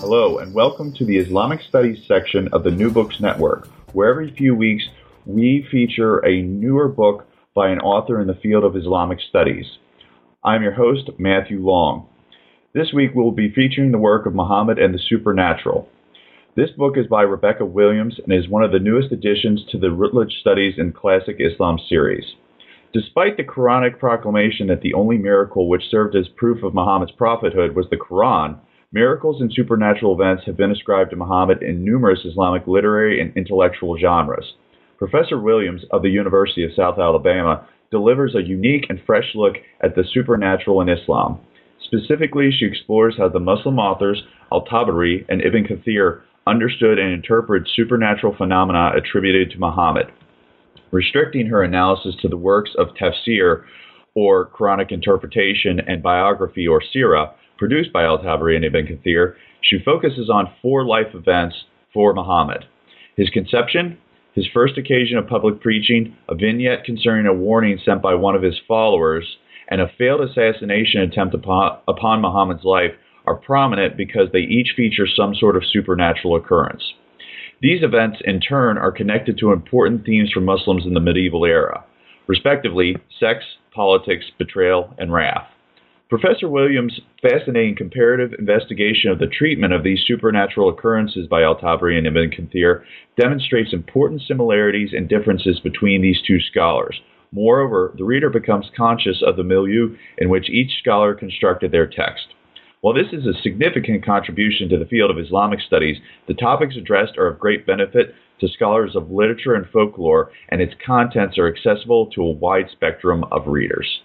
Hello, and welcome to the Islamic Studies section of the New Books Network, where every few weeks we feature a newer book by an author in the field of Islamic studies. I'm your host, Matthew Long. This week we'll be featuring the work of Muhammad and the Supernatural. This book is by Rebecca Williams and is one of the newest additions to the Routledge Studies in Classic Islam series. Despite the Quranic proclamation that the only miracle which served as proof of Muhammad's prophethood was the Quran, miracles and supernatural events have been ascribed to Muhammad in numerous Islamic literary and intellectual genres. Professor Williams of the University of South Alabama delivers a unique and fresh look at the supernatural in Islam. Specifically, she explores how the Muslim authors Al-Tabari and Ibn Kathir understood and interpreted supernatural phenomena attributed to Muhammad. Restricting her analysis to the works of tafsir, or Quranic interpretation, and biography, or seerah, produced by Al-Tabari and Ibn Kathir, she focuses on 4 life events for Muhammad: his conception, his first occasion of public preaching, a vignette concerning a warning sent by one of his followers, and a failed assassination attempt upon Muhammad's life are prominent because they each feature some sort of supernatural occurrence. These events, in turn, are connected to important themes for Muslims in the medieval era, respectively, sex, politics, betrayal, and wrath. Professor Williams' fascinating comparative investigation of the treatment of these supernatural occurrences by Al-Tabari and Ibn Kathir demonstrates important similarities and differences between these two scholars. Moreover, the reader becomes conscious of the milieu in which each scholar constructed their text. While this is a significant contribution to the field of Islamic studies, the topics addressed are of great benefit to scholars of literature and folklore, and its contents are accessible to a wide spectrum of readers.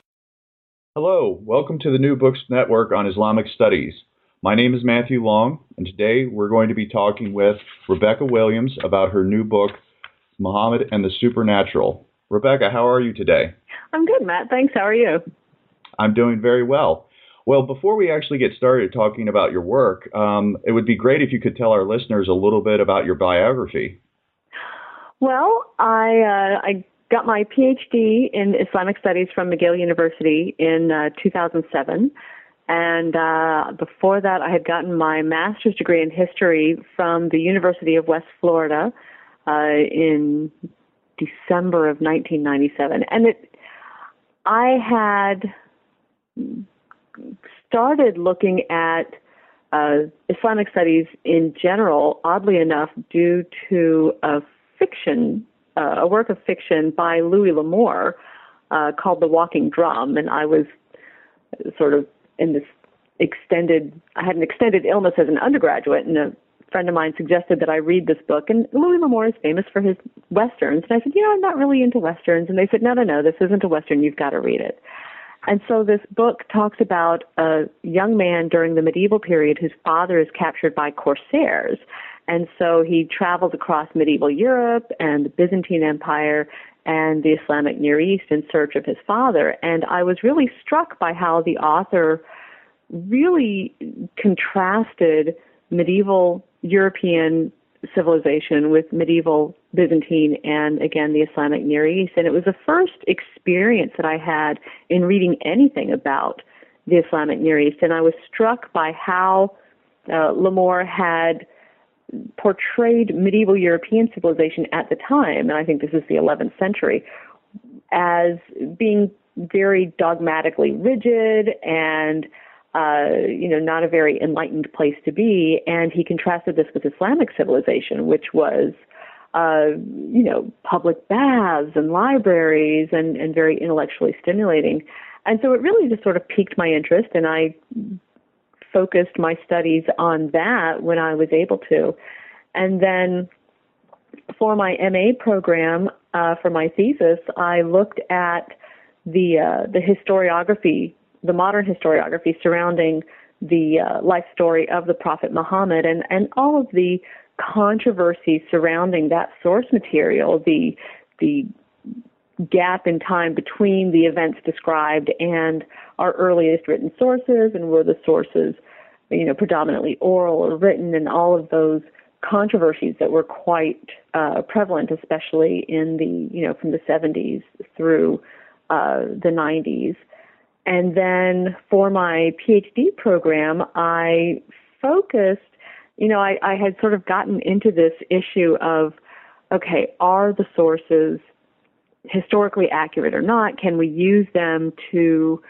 Hello, welcome to the New Books Network on Islamic Studies. My name is Matthew Long, and today we're going to be talking with Rebecca Williams about her new book, Muhammad and the Supernatural. Rebecca, how are you today? I'm good, Matt. Thanks. How are you? I'm doing very well. Well, before we actually get started talking about your work, it would be great if you could tell our listeners a little bit about your biography. Well, I got my PhD in Islamic Studies from McGill University in 2007. And before that, I had gotten my master's degree in history from the University of West Florida in December of 1997. And I had started looking at Islamic studies in general, oddly enough, due to a work of fiction by Louis L'Amour called The Walking Drum. And I was sort of in this I had an extended illness as an undergraduate, and a friend of mine suggested that I read this book. And Louis L'Amour is famous for his Westerns. And I said, I'm not really into Westerns. And they said, no, this isn't a Western. You've got to read it. And so this book talks about a young man during the medieval period whose father is captured by corsairs. And so he travels across medieval Europe and the Byzantine Empire and the Islamic Near East in search of his father. And I was really struck by how the author really contrasted medieval European civilization with medieval Byzantine and, again, the Islamic Near East. And it was the first experience that I had in reading anything about the Islamic Near East. And I was struck by how L'Amour had portrayed medieval European civilization at the time, and I think this is the 11th century, as being very dogmatically rigid and not a very enlightened place to be. And he contrasted this with Islamic civilization, which was, public baths and libraries and very intellectually stimulating. And so it really just sort of piqued my interest, and I focused my studies on that when I was able to. And then for my MA program, for my thesis, I looked at the historiography, the modern historiography surrounding the life story of the Prophet Muhammad and all of the controversy surrounding that source material, the gap in time between the events described and our earliest written sources, and were the sources, predominantly oral or written, and all of those controversies that were quite prevalent, especially in from the 70s through the 90s. And then for my PhD program, I focused I had sort of gotten into this issue of, okay, are the sources historically accurate or not? Can we use them to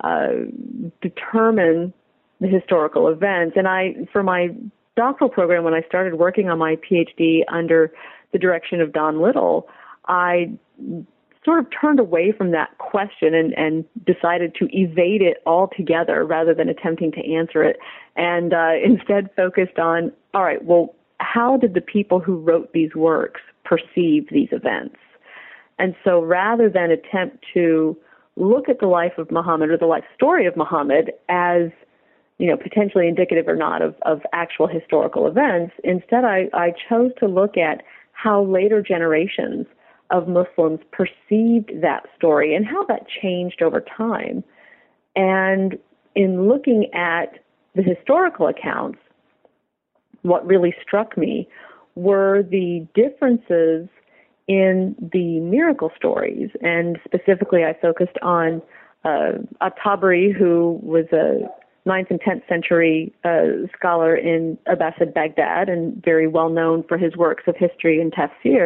determine the historical events? And for my doctoral program, when I started working on my PhD under the direction of Don Little, I sort of turned away from that question and decided to evade it altogether rather than attempting to answer it, and instead focused on, all right, well, how did the people who wrote these works perceive these events? And so rather than attempt to look at the life of Muhammad or the life story of Muhammad as, potentially indicative or not of actual historical events, instead I chose to look at how later generations of Muslims perceived that story and how that changed over time. And in looking at the historical accounts, what really struck me were the differences in the miracle stories. And specifically, I focused on At-Tabari, who was a 9th and 10th century scholar in Abbasid Baghdad and very well known for his works of history and tafsir.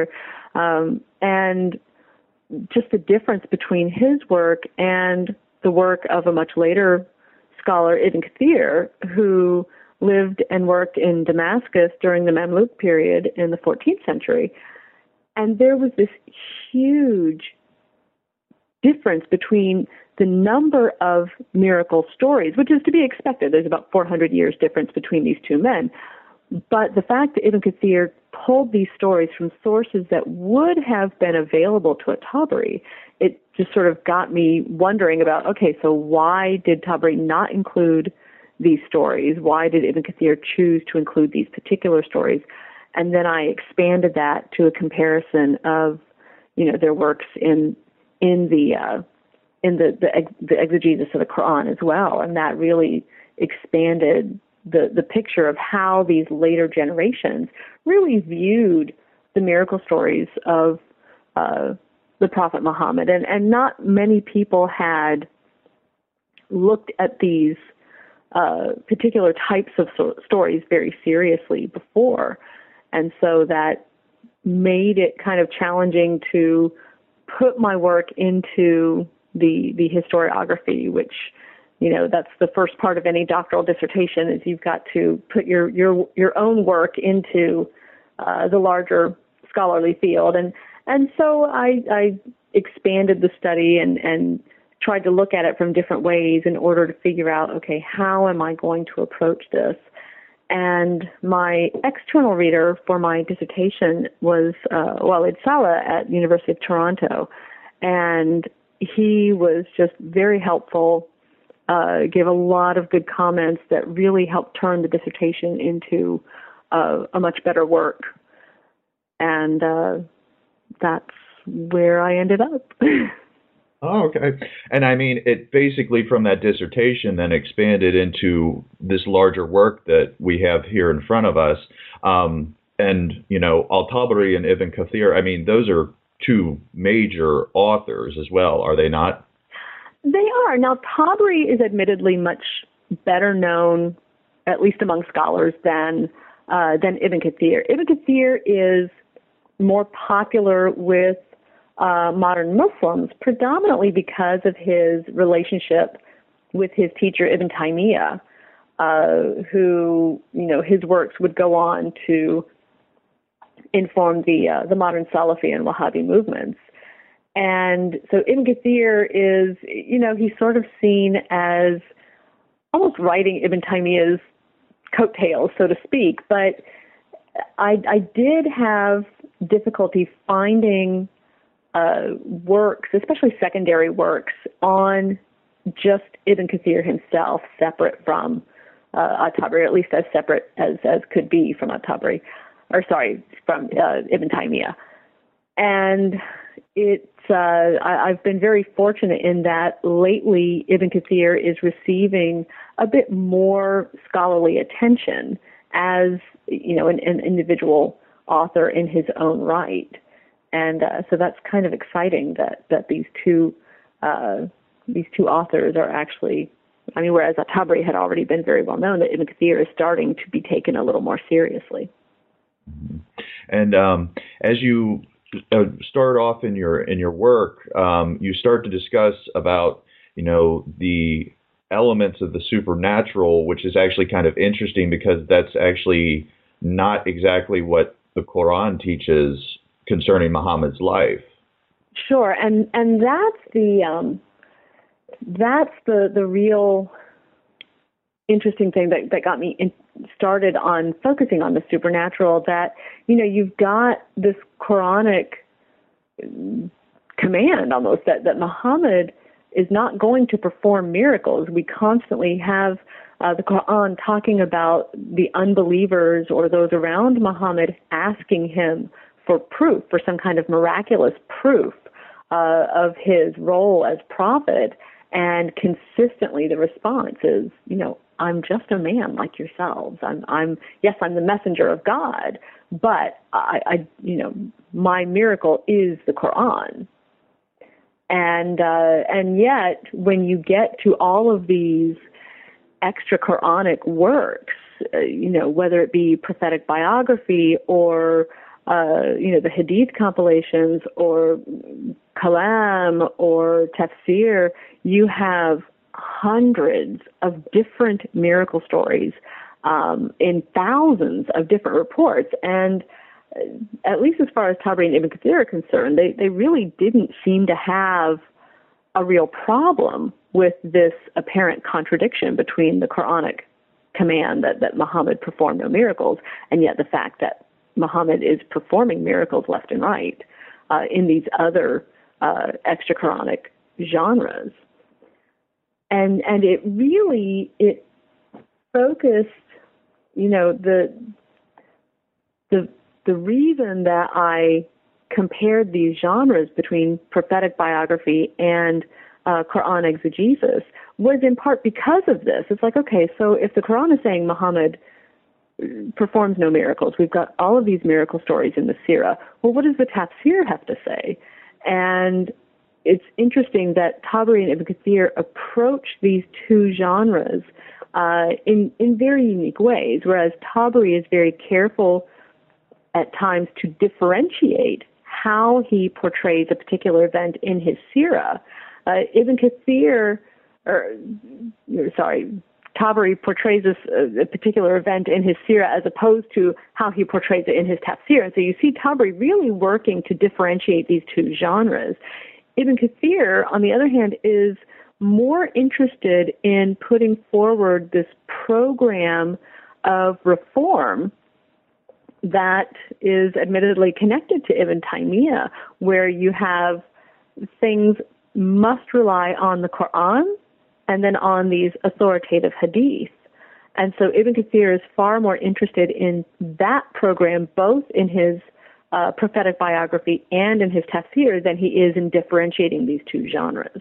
And just the difference between his work and the work of a much later scholar, Ibn Kathir, who lived and worked in Damascus during the Mamluk period in the 14th century. And there was this huge difference between the number of miracle stories, which is to be expected. There's about 400 years difference between these two men. But the fact that Ibn Kathir pulled these stories from sources that would have been available to At-Tabari, it just sort of got me wondering about, okay, so why did Tabari not include these stories? Why did Ibn Kathir choose to include these particular stories? And then I expanded that to a comparison of, their works in the exegesis of the Quran as well, and that really expanded the picture of how these later generations really viewed the miracle stories of the Prophet Muhammad. And not many people had looked at these particular types of stories very seriously before. And so that made it kind of challenging to put my work into the historiography, which, that's the first part of any doctoral dissertation, is you've got to put your own work into the larger scholarly field. And so I expanded the study and tried to look at it from different ways in order to figure out, okay, how am I going to approach this? And my external reader for my dissertation was Walid Saleh at the University of Toronto. And he was just very helpful, gave a lot of good comments that really helped turn the dissertation into a much better work. And that's where I ended up. Oh, okay. And I mean, it basically from that dissertation then expanded into this larger work that we have here in front of us. And, Al-Tabari and Ibn Kathir, I mean, those are two major authors as well, are they not? They are. Now, Tabari is admittedly much better known, at least among scholars, than Ibn Kathir. Ibn Kathir is more popular with modern Muslims, predominantly because of his relationship with his teacher Ibn Taymiyyah, who, his works would go on to inform the modern Salafi and Wahhabi movements. And so Ibn Kathir is, he's sort of seen as almost riding Ibn Taymiyyah's coattails, so to speak. But I did have difficulty finding works, especially secondary works, on just Ibn Kathir himself, separate from At-Tabari, at least as separate as could be from At-Tabari, from Ibn Taymiyyah. And I've been very fortunate in that lately Ibn Kathir is receiving a bit more scholarly attention as, an individual author in his own right. And so that's kind of exciting that these two authors are actually I mean, whereas Tabari had already been very well known, that Ibn Kathir is starting to be taken a little more seriously. And as you start off in your work, you start to discuss about the elements of the supernatural, which is actually kind of interesting because that's actually not exactly what the Quran teaches concerning Muhammad's life. Sure, and that's the real interesting thing that got me started on focusing on the supernatural. That you've got this Quranic command almost that Muhammad is not going to perform miracles. We constantly have the Quran talking about the unbelievers or those around Muhammad asking him for proof, for some kind of miraculous proof of his role as prophet. And consistently the response is, I'm just a man like yourselves. I'm the messenger of God, but my miracle is the Quran. And yet, when you get to all of these extra Quranic works, whether it be prophetic biography or the Hadith compilations or Kalam or Tafsir, you have hundreds of different miracle stories in thousands of different reports. And at least as far as Tabari and Ibn Kathir are concerned, they really didn't seem to have a real problem with this apparent contradiction between the Quranic command that Muhammad performed no miracles, and yet the fact that Muhammad is performing miracles left and right in these other extra Quranic genres. And it really focused, the reason that I compared these genres between prophetic biography and Quran exegesis was in part because of this. It's like, okay, so if the Quran is saying Muhammad performs no miracles, we've got all of these miracle stories in the Sirah. Well, what does the Tafsir have to say? And it's interesting that Tabari and Ibn Kathir approach these two genres in very unique ways, whereas Tabari is very careful at times to differentiate how he portrays a particular event in his Sirah. Tabari portrays a particular event in his Sirah as opposed to how he portrays it in his Tafsir. And so you see Tabari really working to differentiate these two genres. Ibn Kathir, on the other hand, is more interested in putting forward this program of reform that is admittedly connected to Ibn Taymiyyah, where you have things must rely on the Quran and then on these authoritative hadith. And so Ibn Kathir is far more interested in that program, both in his prophetic biography and in his tafsir, than he is in differentiating these two genres.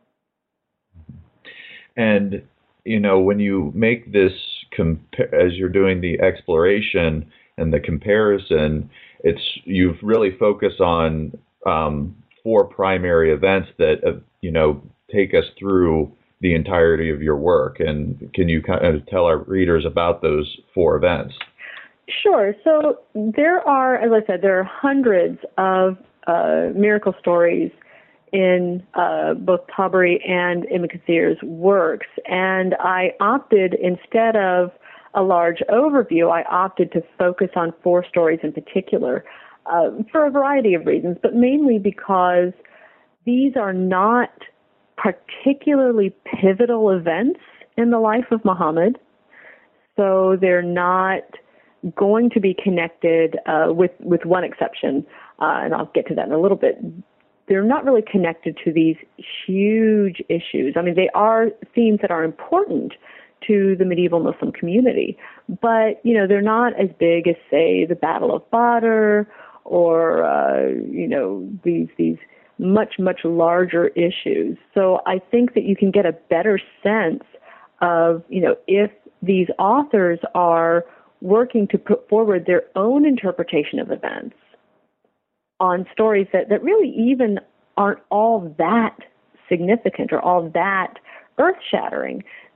And, when you make this, as you're doing the exploration and the comparison, you've really focused on four primary events that, take us through the entirety of your work. And can you kind of tell our readers about those four events? Sure. So there are, as I said, there are hundreds of miracle stories in both Tabari and Ibn Kathir's works. And I opted, instead of a large overview, I opted to focus on four stories in particular for a variety of reasons, but mainly because these are not particularly pivotal events in the life of Muhammad. So they're not going to be connected with one exception, and I'll get to that in a little bit. They're not really connected to these huge issues. I mean, they are themes that are important to the medieval Muslim community, but, they're not as big as, say, the Battle of Badr or, these much, much larger issues. So I think that you can get a better sense of, if these authors are working to put forward their own interpretation of events on stories that really even aren't all that significant or all that earth-shattering,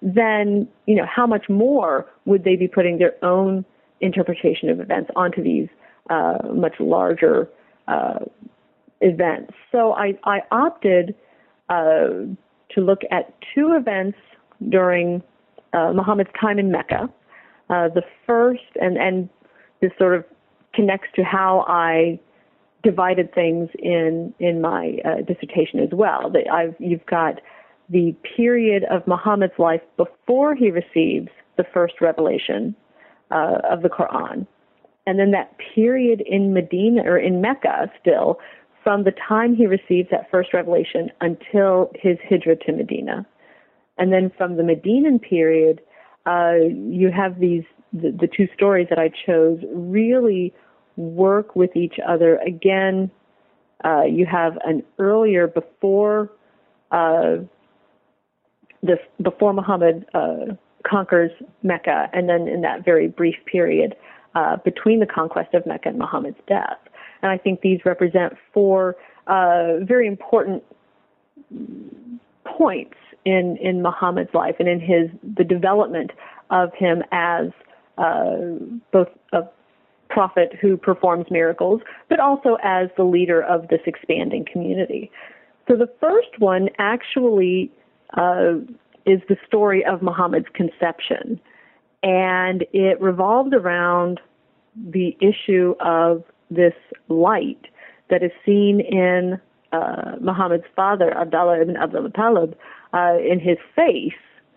then, how much more would they be putting their own interpretation of events onto these much larger events? So I opted to look at two events during Muhammad's time in Mecca. The first, and this sort of connects to how I divided things in my dissertation as well. You've got the period of Muhammad's life before he receives the first revelation of the Quran, and then that period in Medina, or in Mecca still, from the time he receives that first revelation until his hijrah to Medina. And then from the Medinan period, you have the two stories that I chose really work with each other. Again, you have an earlier before Muhammad conquers Mecca, and then in that very brief period between the conquest of Mecca and Muhammad's death. And I think these represent four very important points in Muhammad's life and in the development of him as both a prophet who performs miracles, but also as the leader of this expanding community. So the first one actually is the story of Muhammad's conception, and it revolves around the issue of this light that is seen in Muhammad's father, Abdullah ibn Abdul Muttalib, in his face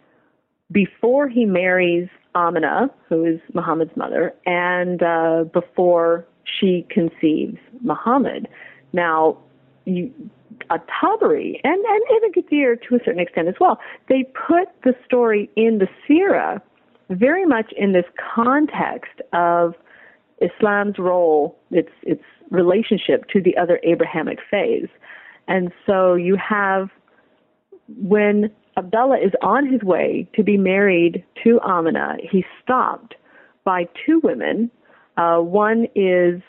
before he marries Amina, who is Muhammad's mother, and before she conceives Muhammad. Now, Tabari and Ibn Kathir to a certain extent as well, they put the story in the Sirah very much in this context of Islam's role, its relationship to the other Abrahamic faiths. And so you have, when Abdullah is on his way to be married to Amina, he's stopped by two women. One is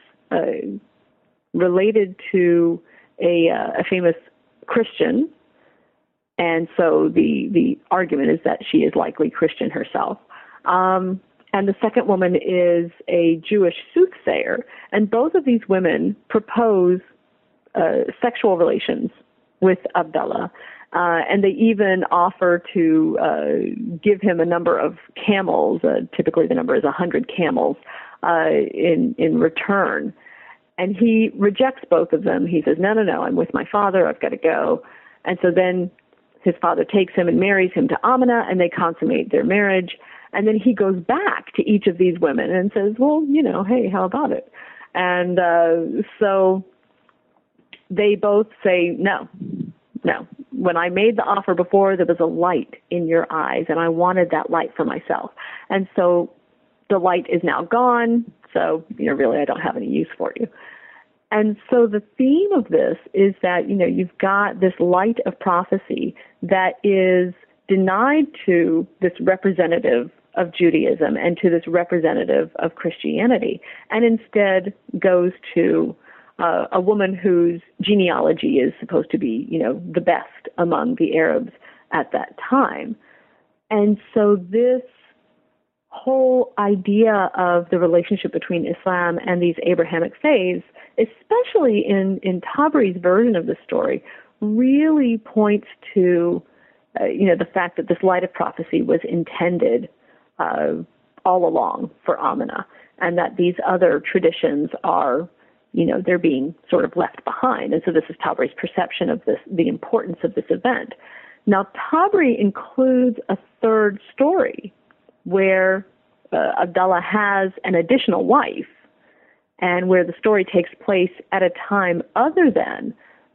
related to a famous Christian, and so the argument is that she is likely Christian herself. And the second woman is a Jewish soothsayer, and both of these women propose sexual relations with Abdullah, and they even offer to give him a number of camels. Typically, the number is 100 camels in return. And he rejects both of them. He says, no, I'm with my father. I've got to go. And so then his father takes him and marries him to Amina, and they consummate their marriage. And then he goes back to each of these women and says, well, hey, how about it? And so they both say, no. When I made the offer before, there was a light in your eyes, and I wanted that light for myself. And so the light is now gone, so, really, I don't have any use for you. And so the theme of this is that, you've got this light of prophecy that is denied to this representative of Judaism and to this representative of Christianity, and instead goes to a woman whose genealogy is supposed to be, the best among the Arabs at that time. And so this whole idea of the relationship between Islam and these Abrahamic faiths, especially in Tabari's version of the story, really points to, the fact that this light of prophecy was intended all along for Amina, and that these other traditions are, they're being sort of left behind. And so this is Tabari's perception of the importance of this event. Now, Tabari includes a third story where Abdullah has an additional wife, and where the story takes place at a time other than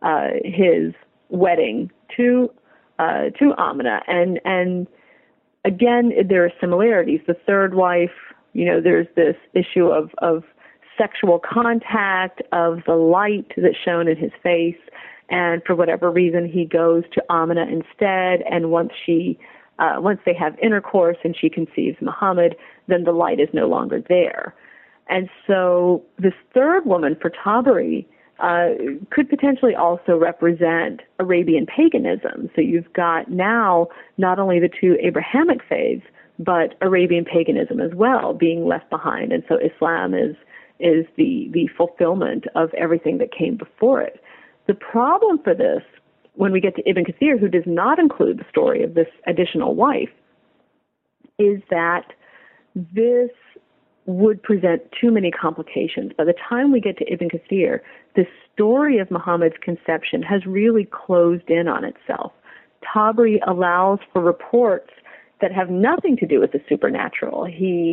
his wedding to Amina. And again, there are similarities. The third wife, there's this issue of sexual contact, of the light that's shown in his face, and for whatever reason, he goes to Amina instead, and once they have intercourse and she conceives Muhammad, then the light is no longer there. And so this third woman for Tabari could potentially also represent Arabian paganism. So you've got now not only the two Abrahamic faiths, but Arabian paganism as well being left behind. And so Islam is the fulfillment of everything that came before it. The problem for this, when we get to Ibn Kathir, who does not include the story of this additional wife, is that this would present too many complications. By the time we get to Ibn Kathir, the story of Muhammad's conception has really closed in on itself. Tabari allows for reports that have nothing to do with the supernatural.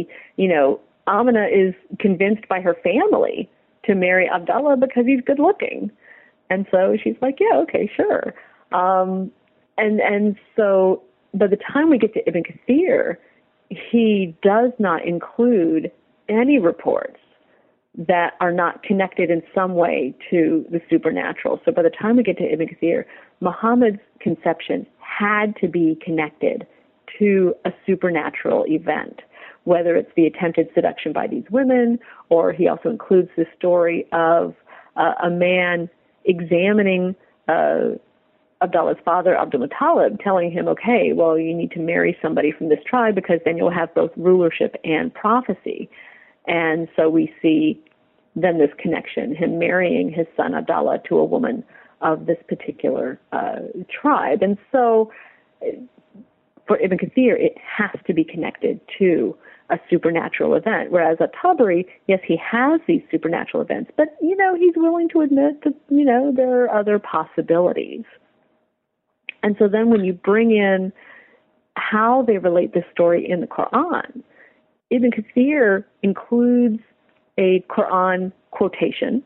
Amina is convinced by her family to marry Abdullah because he's good looking. And so she's like, yeah, okay, sure. And so by the time we get to Ibn Kathir, he does not include any reports that are not connected in some way to the supernatural. So by the time we get to Ibn Kathir, Muhammad's conception had to be connected to a supernatural event, whether it's the attempted seduction by these women, or he also includes the story of a man examining Abdullah's father, Abdul Muttalib, telling him, okay, well, you need to marry somebody from this tribe because then you'll have both rulership and prophecy. And so we see then this connection, him marrying his son Abdullah to a woman of this particular tribe. And so for Ibn Kathir, it has to be connected to a supernatural event. Whereas at Tabari, yes, he has these supernatural events, but, he's willing to admit that, there are other possibilities. And so then when you bring in how they relate this story in the Quran, Ibn Kathir includes a Quran quotation.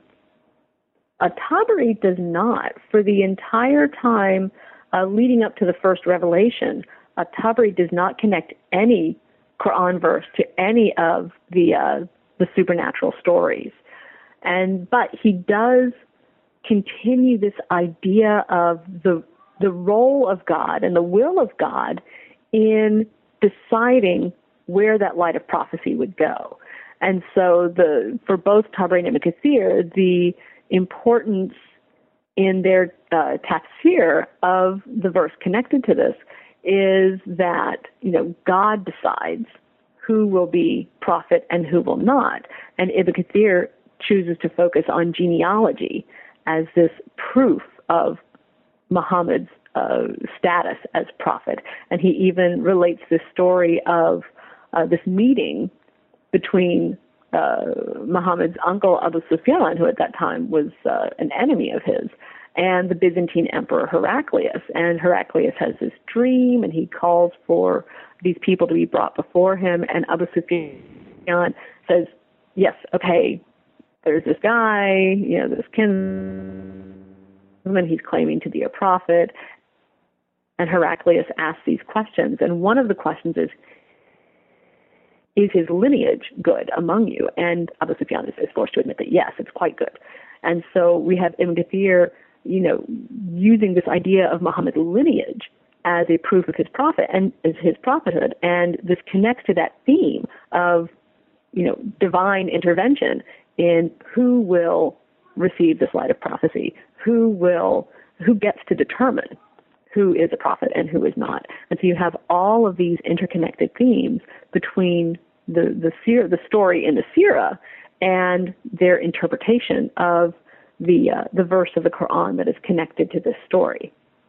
Tabari does not. For the entire time leading up to the first revelation, Tabari does not connect any Quran verse to any of the supernatural stories. But he does continue this idea of the role of God and the will of God in deciding where that light of prophecy would go. And so for both Tabari and Ibn Kathir, the importance in their tafsir of the verse connected to this is that, God decides who will be prophet and who will not. And Ibn Kathir chooses to focus on genealogy as this proof of Muhammad's status as prophet. And he even relates this story of this meeting between Muhammad's uncle Abu Sufyan, who at that time was an enemy of his, and the Byzantine emperor Heraclius. And Heraclius has this dream, and he calls for these people to be brought before him. And Abu Sufyan says, yes, okay, there's this guy, this kinsman, he's claiming to be a prophet. And Heraclius asks these questions. And one of the questions is his lineage good among you? And Abu Sufyan is forced to admit that, yes, it's quite good. And so we have Ibn Kathir, using this idea of Muhammad's lineage as a proof of his prophet and as his prophethood. And this connects to that theme of, divine intervention in who will receive this light of prophecy, who gets to determine who is a prophet and who is not. And so you have all of these interconnected themes between the story in the Sirah and their interpretation of the verse of the Quran that is connected to this story.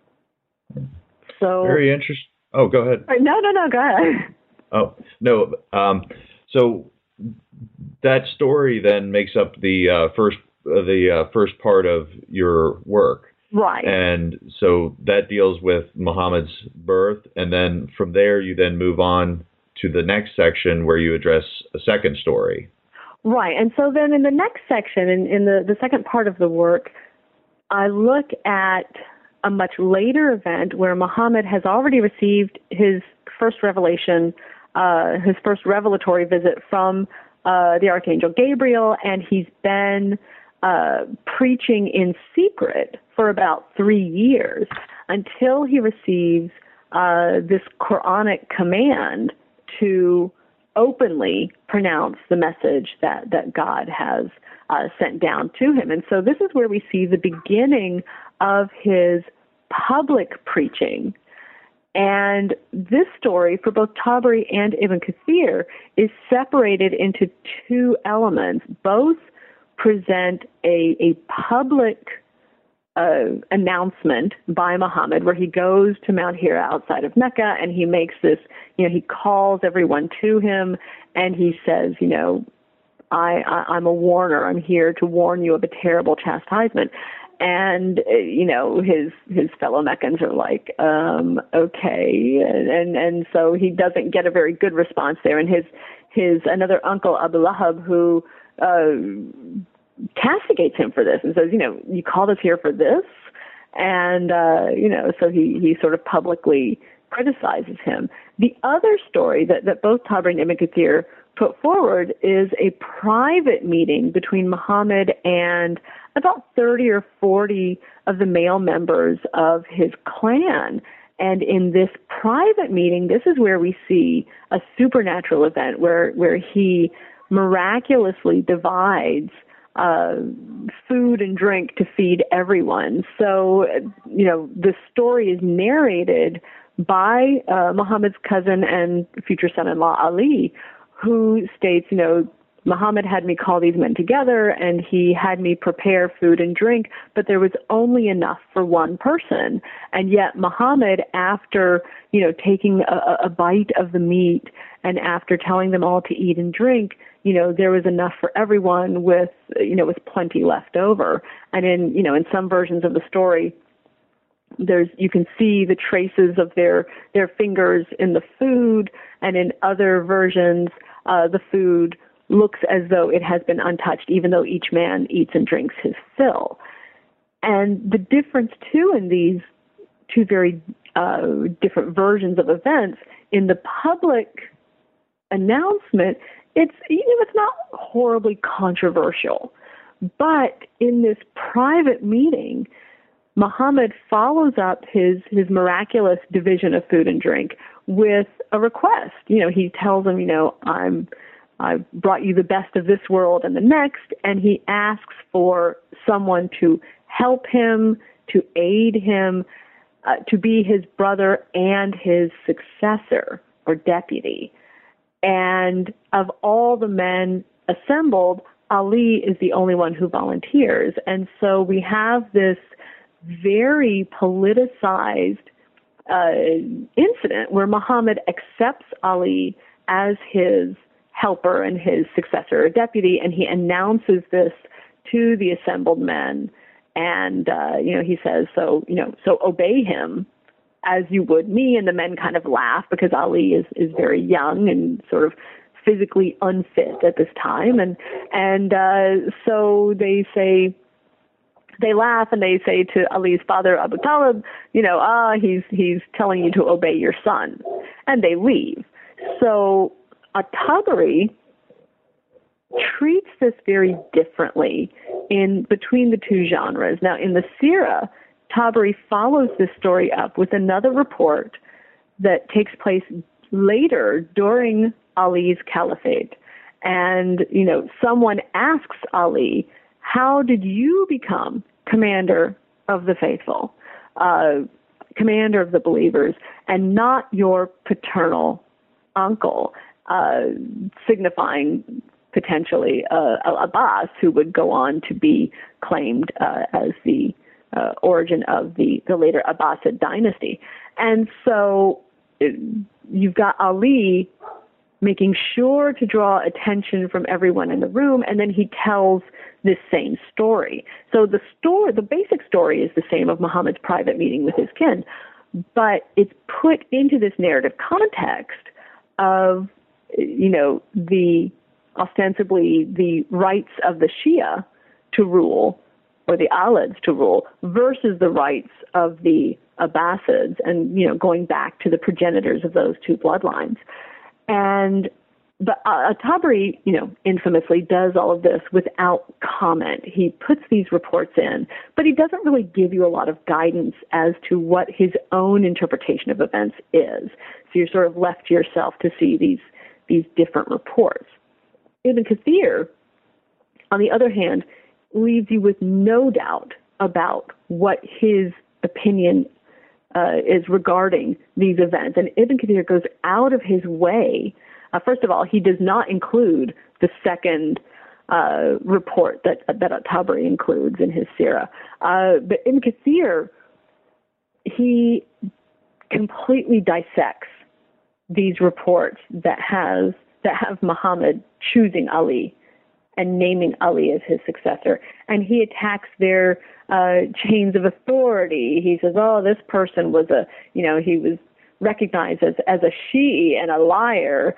So very interesting. Oh, go ahead. No, go ahead. Oh, no. So that story then makes up the first part of your work. Right. And so that deals with Muhammad's birth, and then from there you then move on to the next section where you address a second story. Right. And so then in the next section, in the second part of the work, I look at a much later event where Muhammad has already received his first revelation, his first revelatory visit from the Archangel Gabriel, and he's been preaching in secret for about 3 years until he receives this Quranic command to openly pronounce the message that God has sent down to him. And so this is where we see the beginning of his public preaching. And this story, for both Tabari and Ibn Kathir, is separated into two elements. Both present a public announcement by Muhammad where he goes to Mount Hira outside of Mecca, and he makes this, he calls everyone to him, and he says, I'm a warner. I'm here to warn you of a terrible chastisement. And, his fellow Meccans are like, okay. And so he doesn't get a very good response there. And his another uncle, Abu Lahab, who, castigates him for this and says, you called us here for this. And, so he sort of publicly criticizes him. The other story that both Tabari and Ibn Kathir put forward is a private meeting between Muhammad and about 30 or 40 of the male members of his clan. And in this private meeting, this is where we see a supernatural event where he miraculously divides food and drink to feed everyone. So, the story is narrated by Muhammad's cousin and future son-in-law Ali, who states, Muhammad had me call these men together and he had me prepare food and drink, but there was only enough for one person. And yet Muhammad, after, taking a bite of the meat and after telling them all to eat and drink, there was enough for everyone with plenty left over. And in some versions of the story, you can see the traces of their fingers in the food, and in other versions, the food looks as though it has been untouched, even though each man eats and drinks his fill. And the difference, too, in these two very different versions of events, in the public announcement, it's not horribly controversial. But in this private meeting, Muhammad follows up his miraculous division of food and drink with a request. He tells them, I brought you the best of this world and the next, and he asks for someone to help him, to aid him, to be his brother and his successor or deputy. And of all the men assembled, Ali is the only one who volunteers. And so we have this very politicized incident where Muhammad accepts Ali as his helper and his successor or deputy, and he announces this to the assembled men. And, he says, so obey him as you would me. And the men kind of laugh because Ali is very young and sort of physically unfit at this time. And so they laugh and they say to Ali's father, Abu Talib, he's telling you to obey your son. And they leave. So Tabari treats this very differently in between the two genres. Now, in the Sirah, Tabari follows this story up with another report that takes place later during Ali's caliphate. And, someone asks Ali, how did you become commander of the faithful, commander of the believers, and not your paternal uncle, signifying potentially Abbas, who would go on to be claimed as the origin of the later Abbasid dynasty. And so you've got Ali making sure to draw attention from everyone in the room, and then he tells this same story. So the basic story is the same of Muhammad's private meeting with his kin, but it's put into this narrative context of, ostensibly the rights of the Shia to rule, or the Alids to rule, versus the rights of the Abbasids, and, going back to the progenitors of those two bloodlines. But Tabari, infamously does all of this without comment. He puts these reports in, but he doesn't really give you a lot of guidance as to what his own interpretation of events is. So you're sort of left to yourself to see these different reports. Ibn Kathir, on the other hand, leaves you with no doubt about what his opinion is regarding these events. And Ibn Kathir goes out of his way. First of all, he does not include the second report that At-Tabari includes in his Sirah. But Ibn Kathir, he completely dissects these reports that have Muhammad choosing Ali and naming Ali as his successor. And he attacks their chains of authority. He says, oh, this person was he was recognized as a Shi'i and a liar.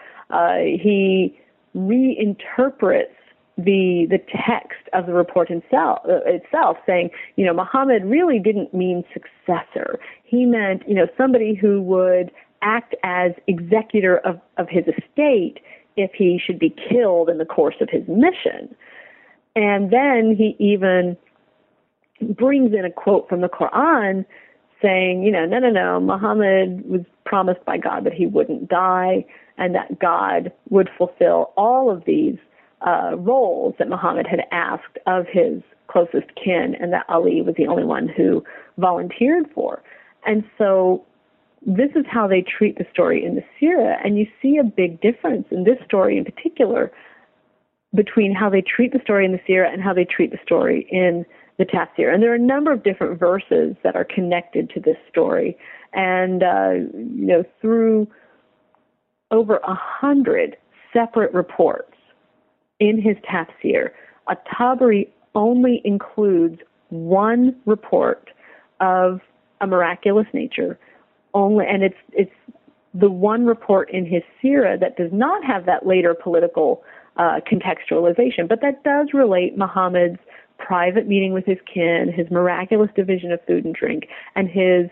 He reinterprets the text of the report itself, saying, Muhammad really didn't mean successor. He meant, somebody who would act as executor of his estate if he should be killed in the course of his mission. And then he even brings in a quote from the Quran saying, no, Muhammad was promised by God that he wouldn't die and that God would fulfill all of these roles that Muhammad had asked of his closest kin, and that Ali was the only one who volunteered for. And so this is how they treat the story in the Sirah, and you see a big difference in this story in particular between how they treat the story in the Sirah and how they treat the story in the Tafsir. And there are a number of different verses that are connected to this story, and through over 100 separate reports in his Tafsir, At-Tabari only includes one report of a miraculous nature, and it's the one report in his Sirah that does not have that later political contextualization, but that does relate Muhammad's private meeting with his kin, his miraculous division of food and drink, and his,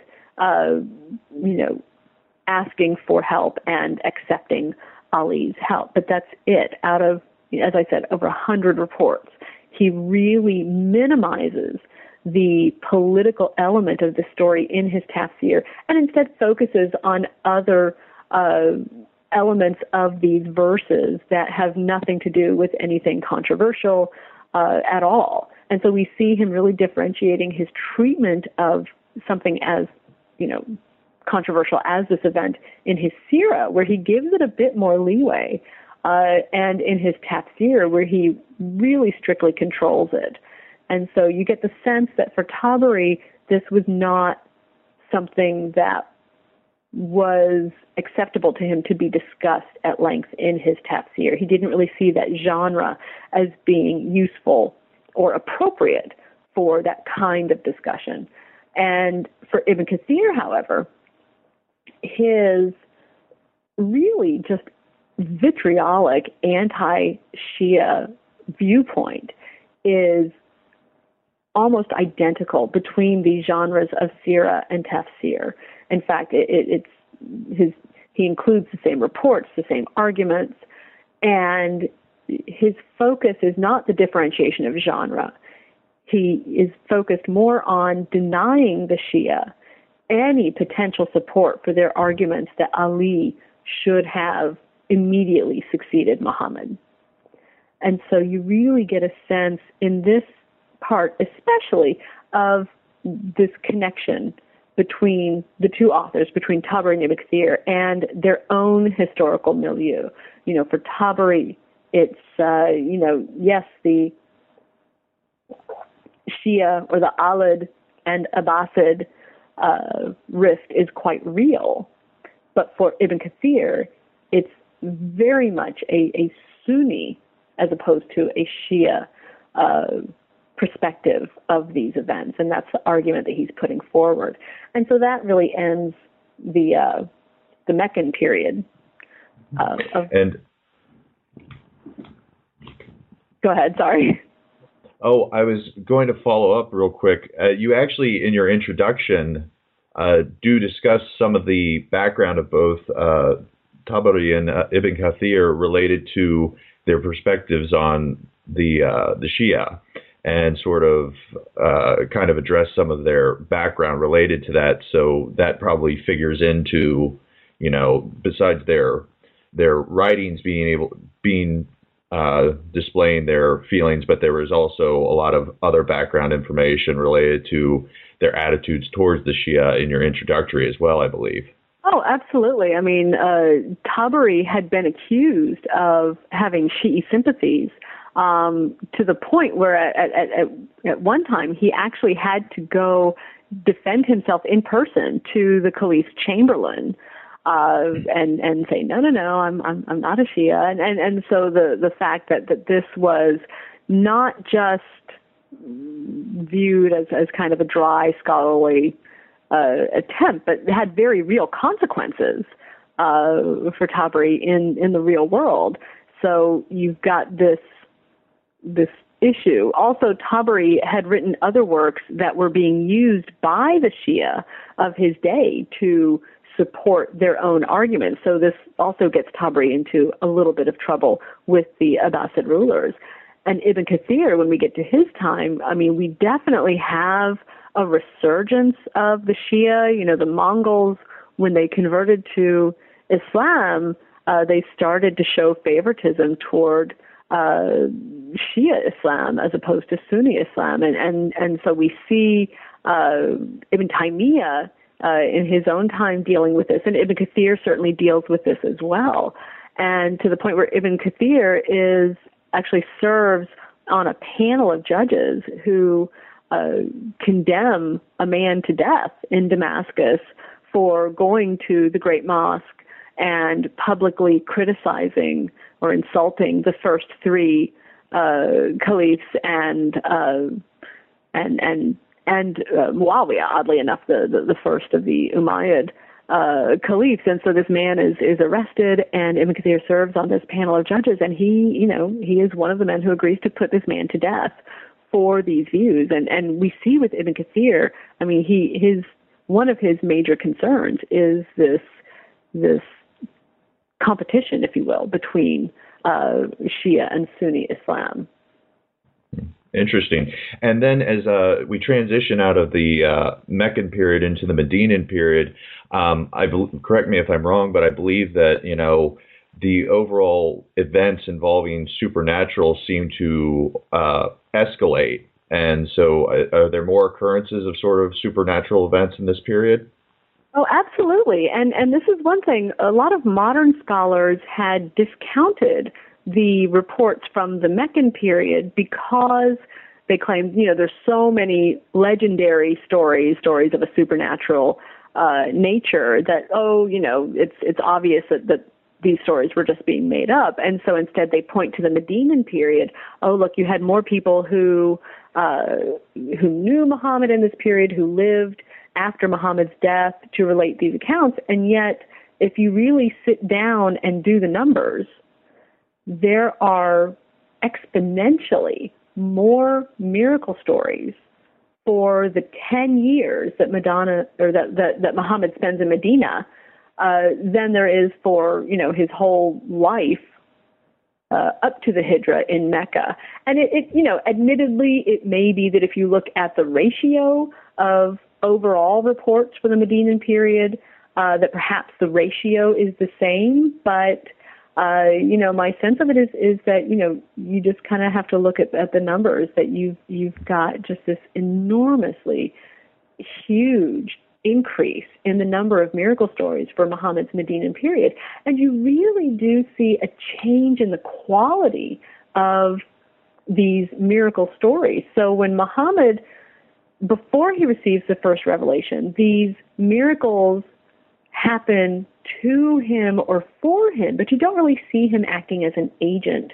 asking for help and accepting Ali's help. But that's it. Out of, as I said, over 100 reports, he really minimizes the political element of the story in his Tafsir and instead focuses on other elements of these verses that have nothing to do with anything controversial at all. And so we see him really differentiating his treatment of something as, controversial as this event in his Sirah, where he gives it a bit more leeway, and in his Tafsir, where he really strictly controls it. And so you get the sense that for Tabari, this was not something that was acceptable to him to be discussed at length in his Tafsir. He didn't really see that genre as being useful or appropriate for that kind of discussion. And for Ibn Kathir, however, his really just vitriolic anti-Shia viewpoint is almost identical between the genres of Sirah and Tafsir. In fact, he includes the same reports, the same arguments, and his focus is not the differentiation of genre. He is focused more on denying the Shia any potential support for their arguments that Ali should have immediately succeeded Muhammad. And so you really get a sense in this part, especially, of this connection between the two authors, between Tabari and Ibn Kathir, and their own historical milieu. For Tabari, it's, yes, the Shia or the Alid and Abbasid rift is quite real. But for Ibn Kathir, it's very much a Sunni as opposed to a Shia perspective of these events. And that's the argument that he's putting forward. And so that really ends the Meccan period. And go ahead, sorry. Oh, I was going to follow up real quick. You actually, in your introduction, do discuss some of the background of both Tabari and Ibn Kathir related to their perspectives on the Shia, and sort of kind of address some of their background related to that. So that probably figures into, besides their their writings being displaying their feelings, but there was also a lot of other background information related to their attitudes towards the Shia in your introductory as well, I believe. Oh, absolutely. I mean, Tabari had been accused of having Shi'i sympathies to the point where at one time he actually had to go defend himself in person to the Caliph's chamberlain and say, no, I'm not a Shia. And so the fact that this was not just viewed as kind of a dry scholarly attempt, but had very real consequences for Tabari in the real world. So you've got this issue. Also, Tabari had written other works that were being used by the Shia of his day to support their own arguments. So this also gets Tabari into a little bit of trouble with the Abbasid rulers. And Ibn Kathir, when we get to his time, I mean, we definitely have a resurgence of the Shia. You know, the Mongols, when they converted to Islam, they started to show favoritism toward Shia Islam as opposed to Sunni Islam. And so we see Ibn Taymiyyah in his own time dealing with this, and Ibn Kathir certainly deals with this as well. And to the point where Ibn Kathir actually serves on a panel of judges who condemn a man to death in Damascus for going to the Great Mosque and publicly criticizing or insulting the first three caliphs and Muawiyah, oddly enough, the first of the Umayyad caliphs. And so this man is arrested, and Ibn Kathir serves on this panel of judges, and he is one of the men who agrees to put this man to death for these views. And we see with Ibn Kathir, I mean, one of his major concerns is this competition, if you will, between Shia and Sunni Islam. Interesting. And then as we transition out of the Meccan period into the Medinan period, correct me if I'm wrong, but I believe that, the overall events involving supernatural seem to escalate. And so are there more occurrences of sort of supernatural events in this period? Oh, absolutely. And this is one thing. A lot of modern scholars had discounted the reports from the Meccan period because they claimed, there's so many legendary stories of a supernatural nature that, it's obvious that these stories were just being made up. And so instead they point to the Medinan period. Oh, look, you had more people who knew Muhammad in this period, who lived after Muhammad's death to relate these accounts. And yet, if you really sit down and do the numbers, there are exponentially more miracle stories for the 10 years that that Muhammad spends in Medina than there is for his whole life up to the Hijra in Mecca. And it admittedly, it may be that if you look at the ratio of overall reports for the Medinan period, that perhaps the ratio is the same, but my sense of it is that, you just kind of have to look at the numbers, that you've got just this enormously huge increase in the number of miracle stories for Muhammad's Medinan period. And you really do see a change in the quality of these miracle stories. So when Muhammad, before he receives the first revelation, these miracles happen to him or for him, but you don't really see him acting as an agent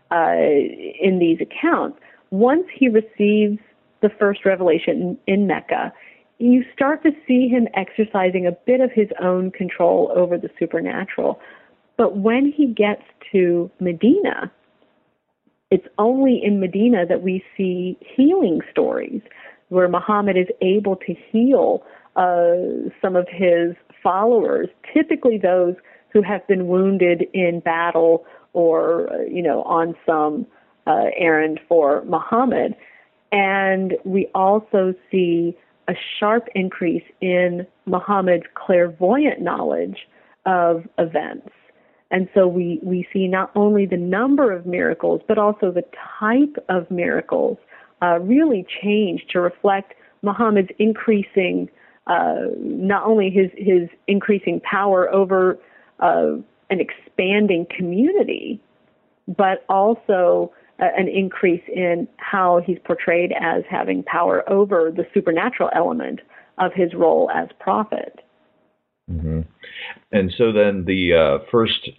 in these accounts. Once he receives the first revelation in Mecca, you start to see him exercising a bit of his own control over the supernatural. But when he gets to Medina, it's only in Medina that we see healing stories where Muhammad is able to heal some of his followers, typically those who have been wounded in battle or, on some errand for Muhammad. And we also see a sharp increase in Muhammad's clairvoyant knowledge of events. And so we see not only the number of miracles, but also the type of miracles really change to reflect Muhammad's increasing, not only his increasing power over an expanding community, but also an increase in how he's portrayed as having power over the supernatural element of his role as prophet. Mm-hmm. And so then the first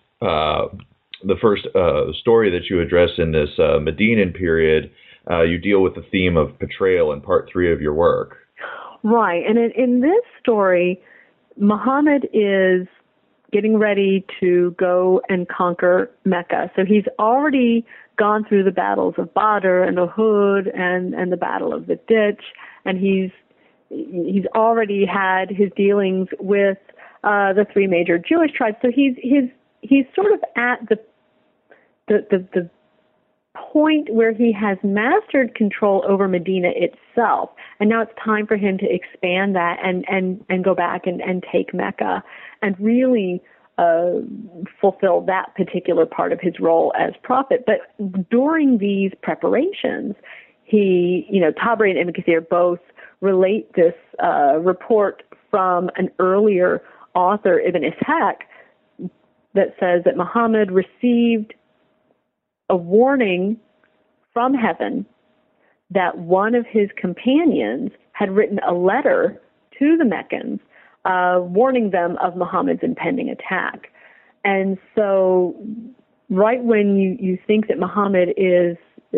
story that you address in this Medinan period, you deal with the theme of betrayal in part 3 of your work. Right. And in this story, Muhammad is getting ready to go and conquer Mecca. So he's already gone through the battles of Badr and Uhud and the Battle of the Ditch, and he's already had his dealings with the 3 major Jewish tribes. So he's sort of at the point where he has mastered control over Medina itself, and now it's time for him to expand that and go back and take Mecca and really fulfill that particular part of his role as prophet. But during these preparations, Tabari and Ibn Kathir both relate this report from an earlier author, Ibn Ishaq, that says that Muhammad received a warning from heaven that one of his companions had written a letter to the Meccans warning them of Muhammad's impending attack. And so right when you think that Muhammad is,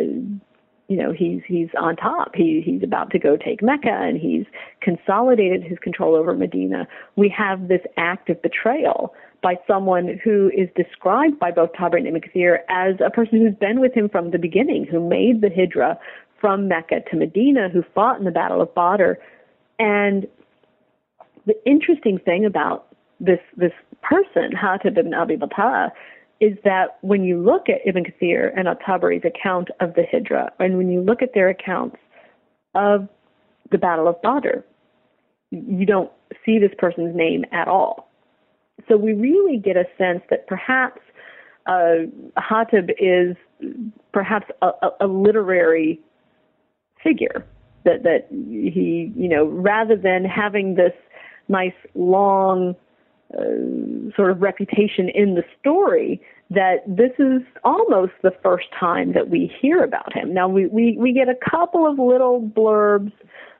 he's on top, he's about to go take Mecca and he's consolidated his control over Medina, we have this act of betrayal by someone who is described by both Tabari and Ibn Kathir as a person who's been with him from the beginning, who made the hijrah from Mecca to Medina, who fought in the Battle of Badr. And the interesting thing about this person, Hatib ibn Abi Balta'a, is that when you look at Ibn Kathir and Tabari's account of the hijrah, and when you look at their accounts of the Battle of Badr, you don't see this person's name at all. So we really get a sense that perhaps Hatib is perhaps a literary figure, that he, rather than having this nice long sort of reputation in the story, that this is almost the first time that we hear about him. Now, we get a couple of little blurbs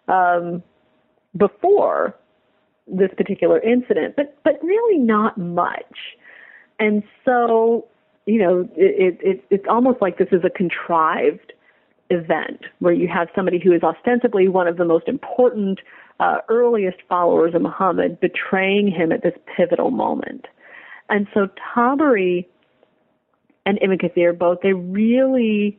before this particular incident, but really not much. And so, it's almost like this is a contrived event where you have somebody who is ostensibly one of the most important earliest followers of Muhammad betraying him at this pivotal moment. And so Tabari and Ibn Kathir both, they really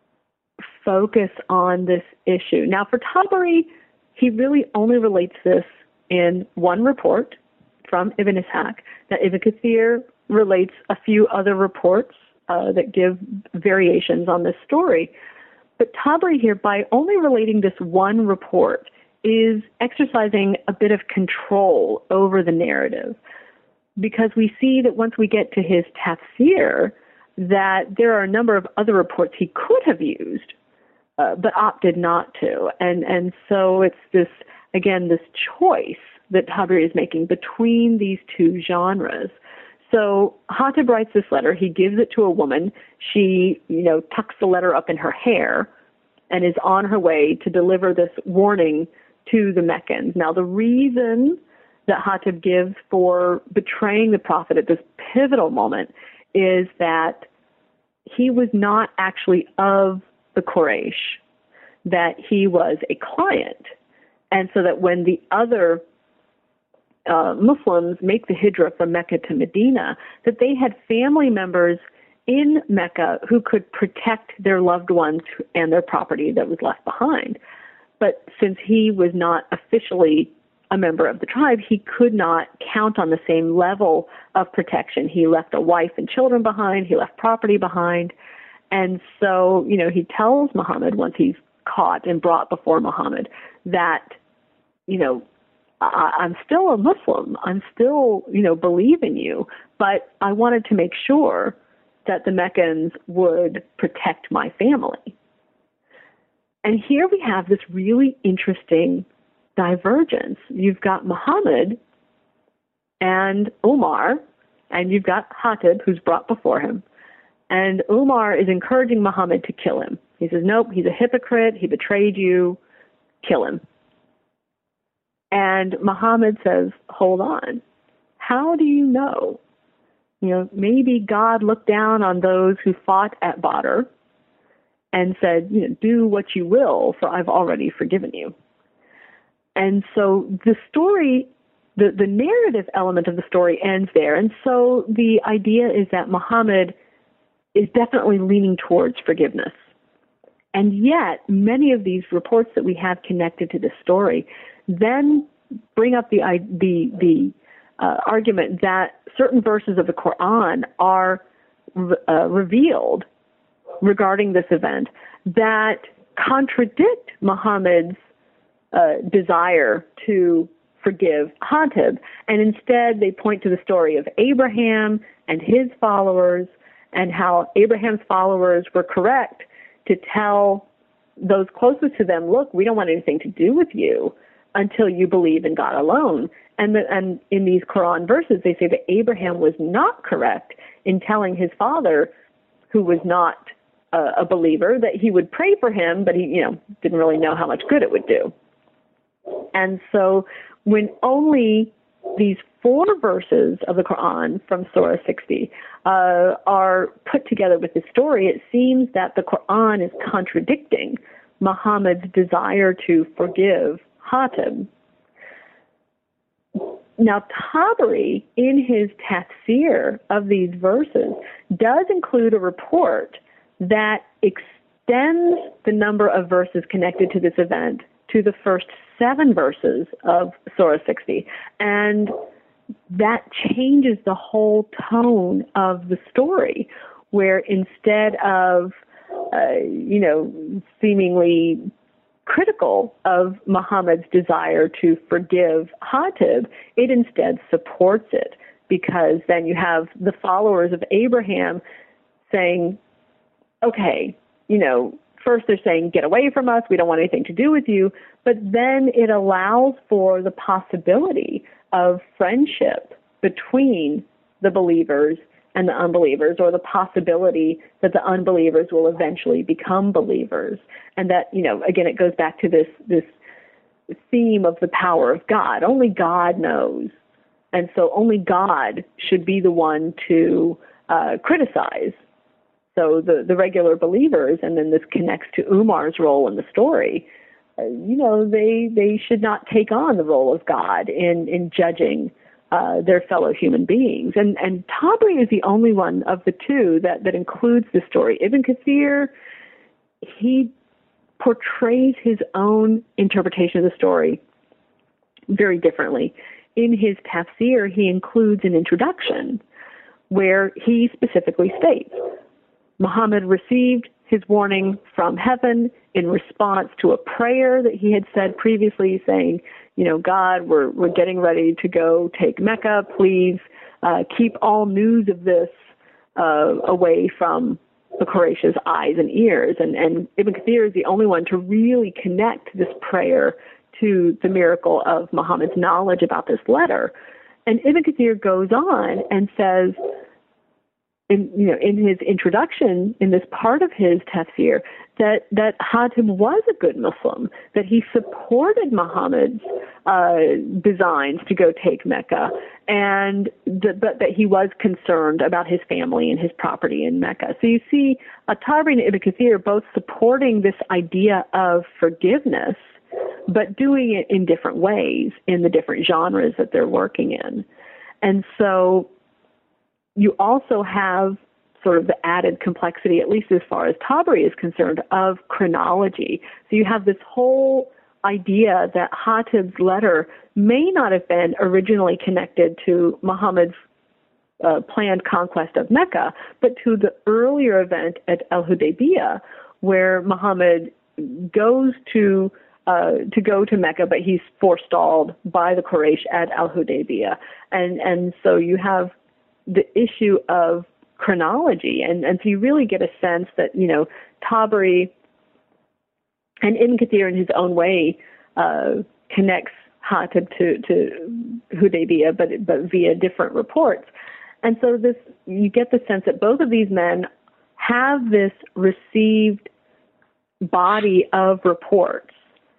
focus on this issue. Now for Tabari, he really only relates this in one report from Ibn Ishaq. Now Ibn Kathir relates a few other reports that give variations on this story. But Tabari here, by only relating this one report, is exercising a bit of control over the narrative, because we see that once we get to his tafsir, that there are a number of other reports he could have used, but opted not to. And so it's this choice that Tabari is making between these two genres. So Hatib writes this letter. He gives it to a woman. She, tucks the letter up in her hair and is on her way to deliver this warning to the Meccans. Now, the reason that Hatib gives for betraying the prophet at this pivotal moment is that he was not actually of the Quraysh, that he was a client. And so that when the other Muslims make the hijrah from Mecca to Medina, that they had family members in Mecca who could protect their loved ones and their property that was left behind. But since he was not officially a member of the tribe, he could not count on the same level of protection. He left a wife and children behind. He left property behind. And so, he tells Muhammad once he's caught and brought before Muhammad that, I'm still a Muslim. I'm still, believe in you, but I wanted to make sure that the Meccans would protect my family. And here we have this really interesting divergence. You've got Muhammad and Umar, and you've got Hatib, who's brought before him. And Umar is encouraging Muhammad to kill him. He says, nope, he's a hypocrite. He betrayed you. Kill him. And Muhammad says, hold on. How do you know? Maybe God looked down on those who fought at Badr and said, do what you will, for I've already forgiven you. And so the story, the narrative element of the story ends there. And so the idea is that Muhammad is definitely leaning towards forgiveness. And yet, many of these reports that we have connected to this story then bring up the argument that certain verses of the Quran are revealed regarding this event that contradict Muhammad's desire to forgive Hatib, and instead they point to the story of Abraham and his followers and how Abraham's followers were correct to tell those closest to them, look, we don't want anything to do with you until you believe in God alone. And in these Quran verses, they say that Abraham was not correct in telling his father, who was not a believer, that he would pray for him, but he, didn't really know how much good it would do. And so when only these 4 verses of the Quran from Surah 60 are put together with this story, it seems that the Quran is contradicting Muhammad's desire to forgive Hatib. Now, Tabari, in his tafsir of these verses, does include a report that extends the number of verses connected to this event to the first 7 verses of Surah 60. And that changes the whole tone of the story, where instead of, seemingly critical of Muhammad's desire to forgive Hatib, it instead supports it, because then you have the followers of Abraham saying, okay, first they're saying, get away from us, we don't want anything to do with you, but then it allows for the possibility of friendship between the believers and the unbelievers, or the possibility that the unbelievers will eventually become believers. And that, again, it goes back to this theme of the power of God. Only God knows. And so only God should be the one to criticize. So the regular believers, and then this connects to Umar's role in the story, they should not take on the role of God in judging their fellow human beings. And Tabari is the only one of the 2 that includes the story. Ibn Kathir, he portrays his own interpretation of the story very differently. In his tafsir, he includes an introduction where he specifically states, Muhammad received his warning from heaven in response to a prayer that he had said previously, saying, God, we're getting ready to go take Mecca. Please keep all news of this away from the Quraysh's eyes and ears. And Ibn Kathir is the only one to really connect this prayer to the miracle of Muhammad's knowledge about this letter. And Ibn Kathir goes on and says, in his introduction, in this part of his tafsir, that Hatib was a good Muslim, that he supported Muhammad's designs to go take Mecca, but that he was concerned about his family and his property in Mecca. So you see, Tabari and Ibn Kathir both supporting this idea of forgiveness, but doing it in different ways in the different genres that they're working in. And so you also have sort of the added complexity, at least as far as Tabari is concerned, of chronology. So you have this whole idea that Hatib's letter may not have been originally connected to Muhammad's planned conquest of Mecca, but to the earlier event at Al-Hudaybiyah, where Muhammad goes to to go to Mecca, but he's forestalled by the Quraysh at Al-Hudaybiyah. And so you have the issue of chronology. And so you really get a sense that, Tabari and Ibn Kathir in his own way connects Hatib to Hudaybiyah, but via different reports. And so you get the sense that both of these men have this received body of reports,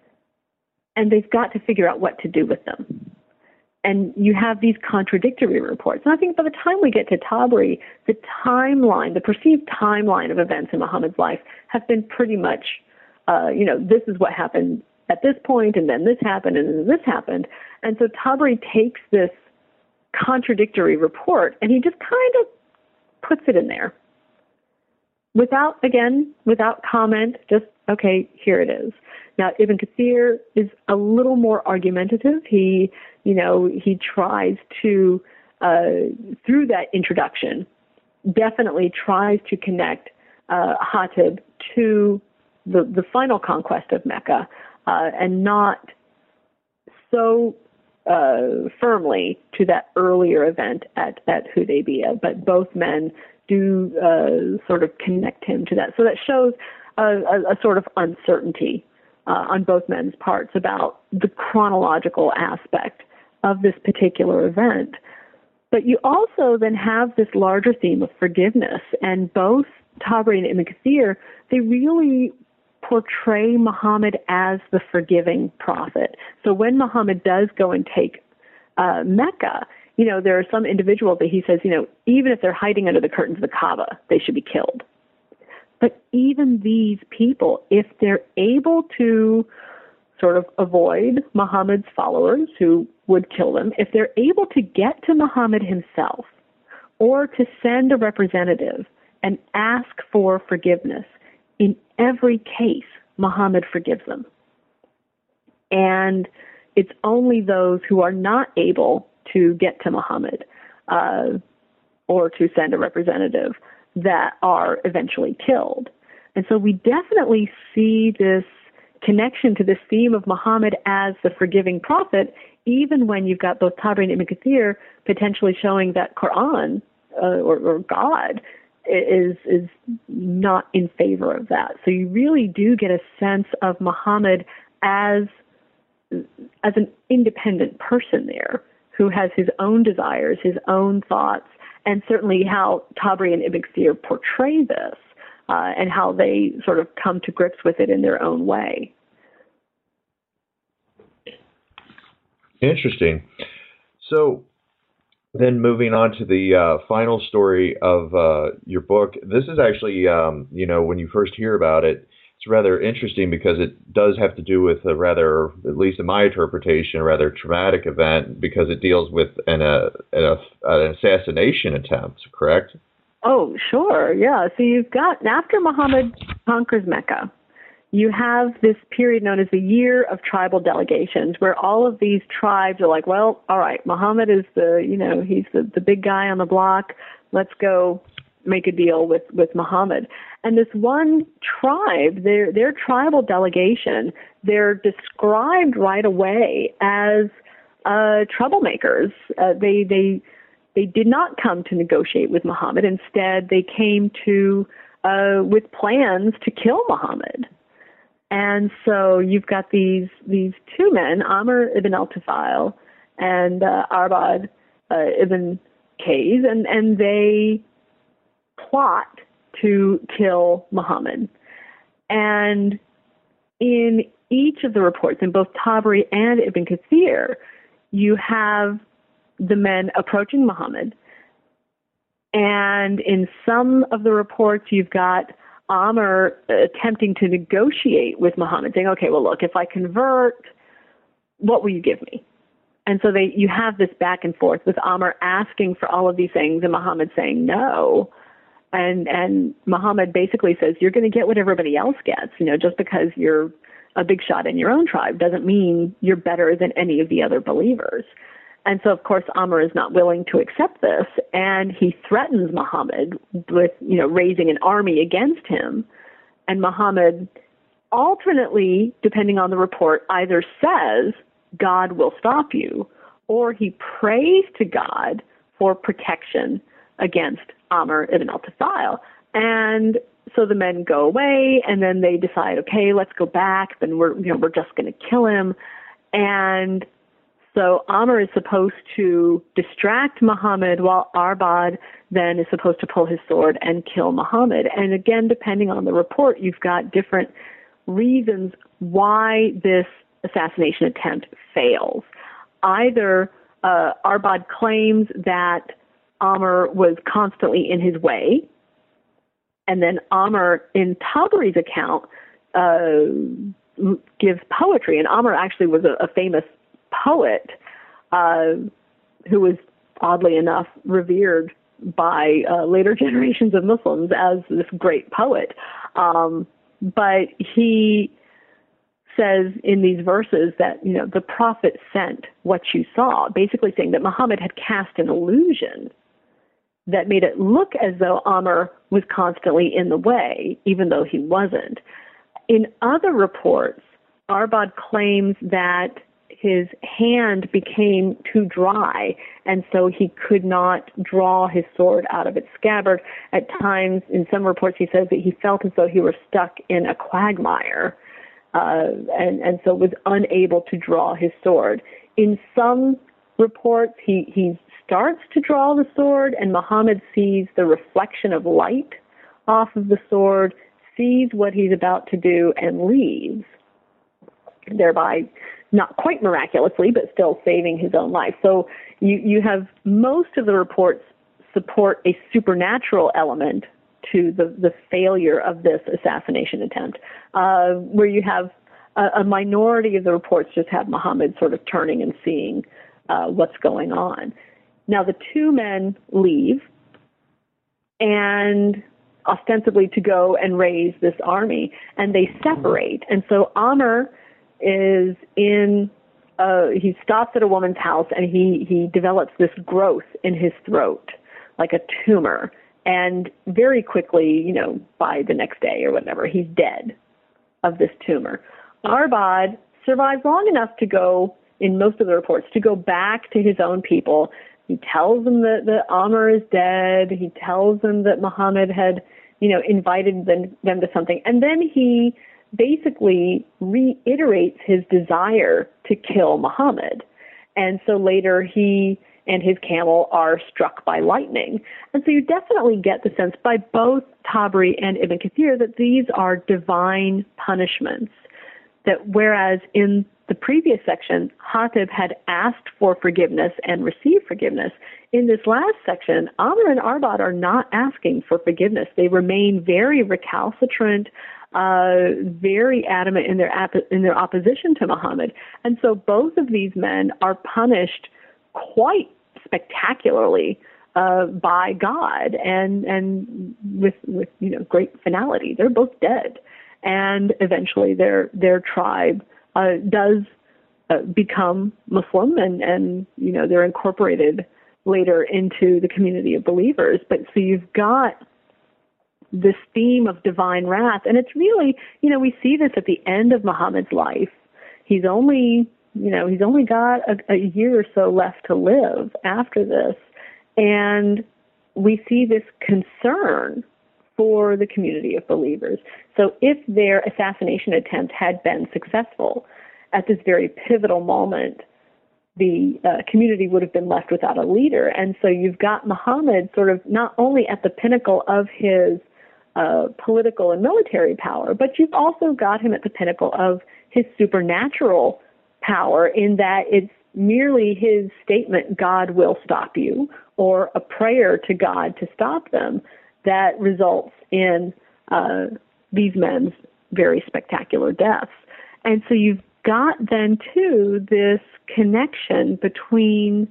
and they've got to figure out what to do with them. And you have these contradictory reports. And I think by the time we get to Tabari, the timeline, the perceived timeline of events in Muhammad's life have been pretty much, this is what happened at this point, and then this happened, and then this happened. And so Tabari takes this contradictory report, and he just kind of puts it in there. Without comment, just, okay, here it is. Now, Ibn Kathir is a little more argumentative. He tries to, through that introduction, definitely tries to connect Hatib to the final conquest of Mecca, and not so firmly to that earlier event at Hudaybiyah, but both men do sort of connect him to that. So that shows a sort of uncertainty on both men's parts about the chronological aspect of this particular event. But you also then have this larger theme of forgiveness, and both Tabari and Ibn Kathir, they really portray Muhammad as the forgiving prophet. So when Muhammad does go and take Mecca, there are some individuals that he says, even if they're hiding under the curtains of the Kaaba, they should be killed. But even these people, if they're able to sort of avoid Muhammad's followers who would kill them, if they're able to get to Muhammad himself or to send a representative and ask for forgiveness, in every case, Muhammad forgives them. And it's only those who are not able to get to Muhammad or to send a representative that are eventually killed. And so we definitely see this connection to this theme of Muhammad as the forgiving prophet, even when you've got both Tabari and Ibn Kathir potentially showing that Quran or God is not in favor of that. So you really do get a sense of Muhammad as an independent person there who has his own desires, his own thoughts, and certainly how Tabari and Ibn Kathir portray this and how they sort of come to grips with it in their own way. Interesting. So then moving on to the final story of your book, this is actually, when you first hear about it, it's rather interesting because it does have to do with a rather, at least in my interpretation, a rather traumatic event because it deals with an assassination attempt, correct? Oh, sure, yeah. So you've got, after Muhammad conquers Mecca, you have this period known as the Year of Tribal Delegations, where all of these tribes are like, well, all right, Muhammad is he's the big guy on the block. Let's go make a deal with Muhammad. And this one tribe, their tribal delegation, they're described right away as troublemakers. They did not come to negotiate with Muhammad. Instead, they came to with plans to kill Muhammad. And so you've got these two men, Amr ibn al-Tufail and Arbad ibn Qais, and they plot to kill Muhammad. And in each of the reports, in both Tabari and Ibn Kathir, you have the men approaching Muhammad. And in some of the reports, you've got Amr attempting to negotiate with Muhammad, saying, okay, well, look, if I convert, what will you give me? And so you have this back and forth with Amr asking for all of these things and Muhammad saying no. And Muhammad basically says, you're going to get what everybody else gets. Just because you're a big shot in your own tribe doesn't mean you're better than any of the other believers. And so, of course, Amr is not willing to accept this, and he threatens Muhammad with, raising an army against him. And Muhammad alternately, depending on the report, either says, God will stop you, or he prays to God for protection against Amr ibn al-Tufayl. And so the men go away, and then they decide, okay, let's go back, then we're just going to kill him. And so Amr is supposed to distract Muhammad, while Arbad then is supposed to pull his sword and kill Muhammad. And again, depending on the report, you've got different reasons why this assassination attempt fails. Either Arbad claims that Amr was constantly in his way, and then Amr, in Tabari's account, gives poetry. And Amr actually was a famous poet who was, oddly enough, revered by later generations of Muslims as this great poet. But he says in these verses that, the prophet sent what you saw, basically saying that Muhammad had cast an illusion that made it look as though Amr was constantly in the way, even though he wasn't. In other reports, Arbad claims that his hand became too dry, and so he could not draw his sword out of its scabbard. At times, in some reports, he says that he felt as though he were stuck in a quagmire, and so was unable to draw his sword. In some reports, he starts to draw the sword, and Muhammad sees the reflection of light off of the sword, sees what he's about to do, and leaves, thereby not quite miraculously, but still saving his own life. So you have most of the reports support a supernatural element to the failure of this assassination attempt, where you have a minority of the reports just have Muhammad sort of turning and seeing what's going on. Now, the two men leave, and ostensibly to go and raise this army, and they separate. And so Amr is he stops at a woman's house, and he develops this growth in his throat, like a tumor. And very quickly, by the next day or whatever, he's dead of this tumor. Arbad survives long enough to go, in most of the reports, to go back to his own people. He tells them that Amr is dead. He tells them that Muhammad had, invited them to something. And then he basically reiterates his desire to kill Muhammad. And so later he and his camel are struck by lightning. And so you definitely get the sense by both Tabari and Ibn Kathir that these are divine punishments. That whereas in the previous section, Hatib had asked for forgiveness and received forgiveness, in this last section, Amr and Arbad are not asking for forgiveness. They remain very recalcitrant, very adamant in their opposition to Muhammad. And so both of these men are punished quite spectacularly by God and with great finality. They're both dead. And eventually their tribe does become Muslim, and they're incorporated later into the community of believers. But so you've got this theme of divine wrath, and it's really, we see this at the end of Muhammad's life. He's only got a year or so left to live after this, and we see this concern for the community of believers. So if their assassination attempt had been successful, at this very pivotal moment, the community would have been left without a leader. And so you've got Muhammad sort of not only at the pinnacle of his political and military power, but you've also got him at the pinnacle of his supernatural power, in that it's merely his statement, God will stop you, or a prayer to God to stop them, that results in these men's very spectacular deaths. And so you've got then, too, this connection between,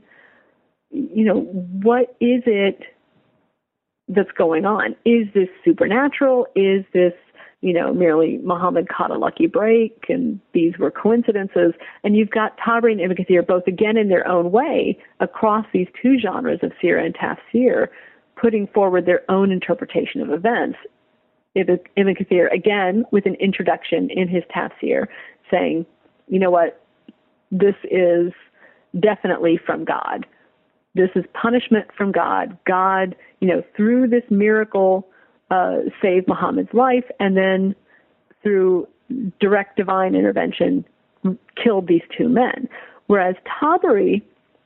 what is it that's going on? Is this supernatural? Is this, merely Muhammad caught a lucky break and these were coincidences? And you've got Tabari and Ibn Kathir, both again in their own way, across these two genres of seerah and tafsir, putting forward their own interpretation of events. Ibn Kathir, again, with an introduction in his tafsir, saying, you know what, this is definitely from God. This is punishment from God. God, through this miracle, saved Muhammad's life, and then through direct divine intervention, killed these two men. Whereas Tabari,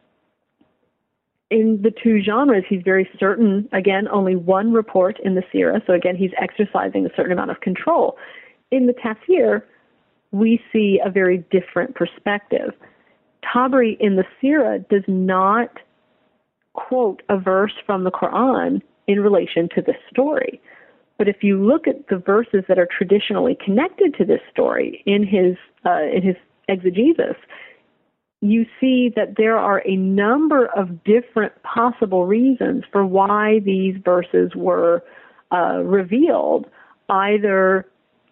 in the two genres, he's very certain, again, only one report in the seerah, so again, he's exercising a certain amount of control. In the tafsir, we see a very different perspective. Tabari in the seerah does not quote a verse from the Quran in relation to this story. But if you look at the verses that are traditionally connected to this story in his exegesis, you see that there are a number of different possible reasons for why these verses were revealed. Either,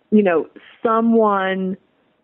someone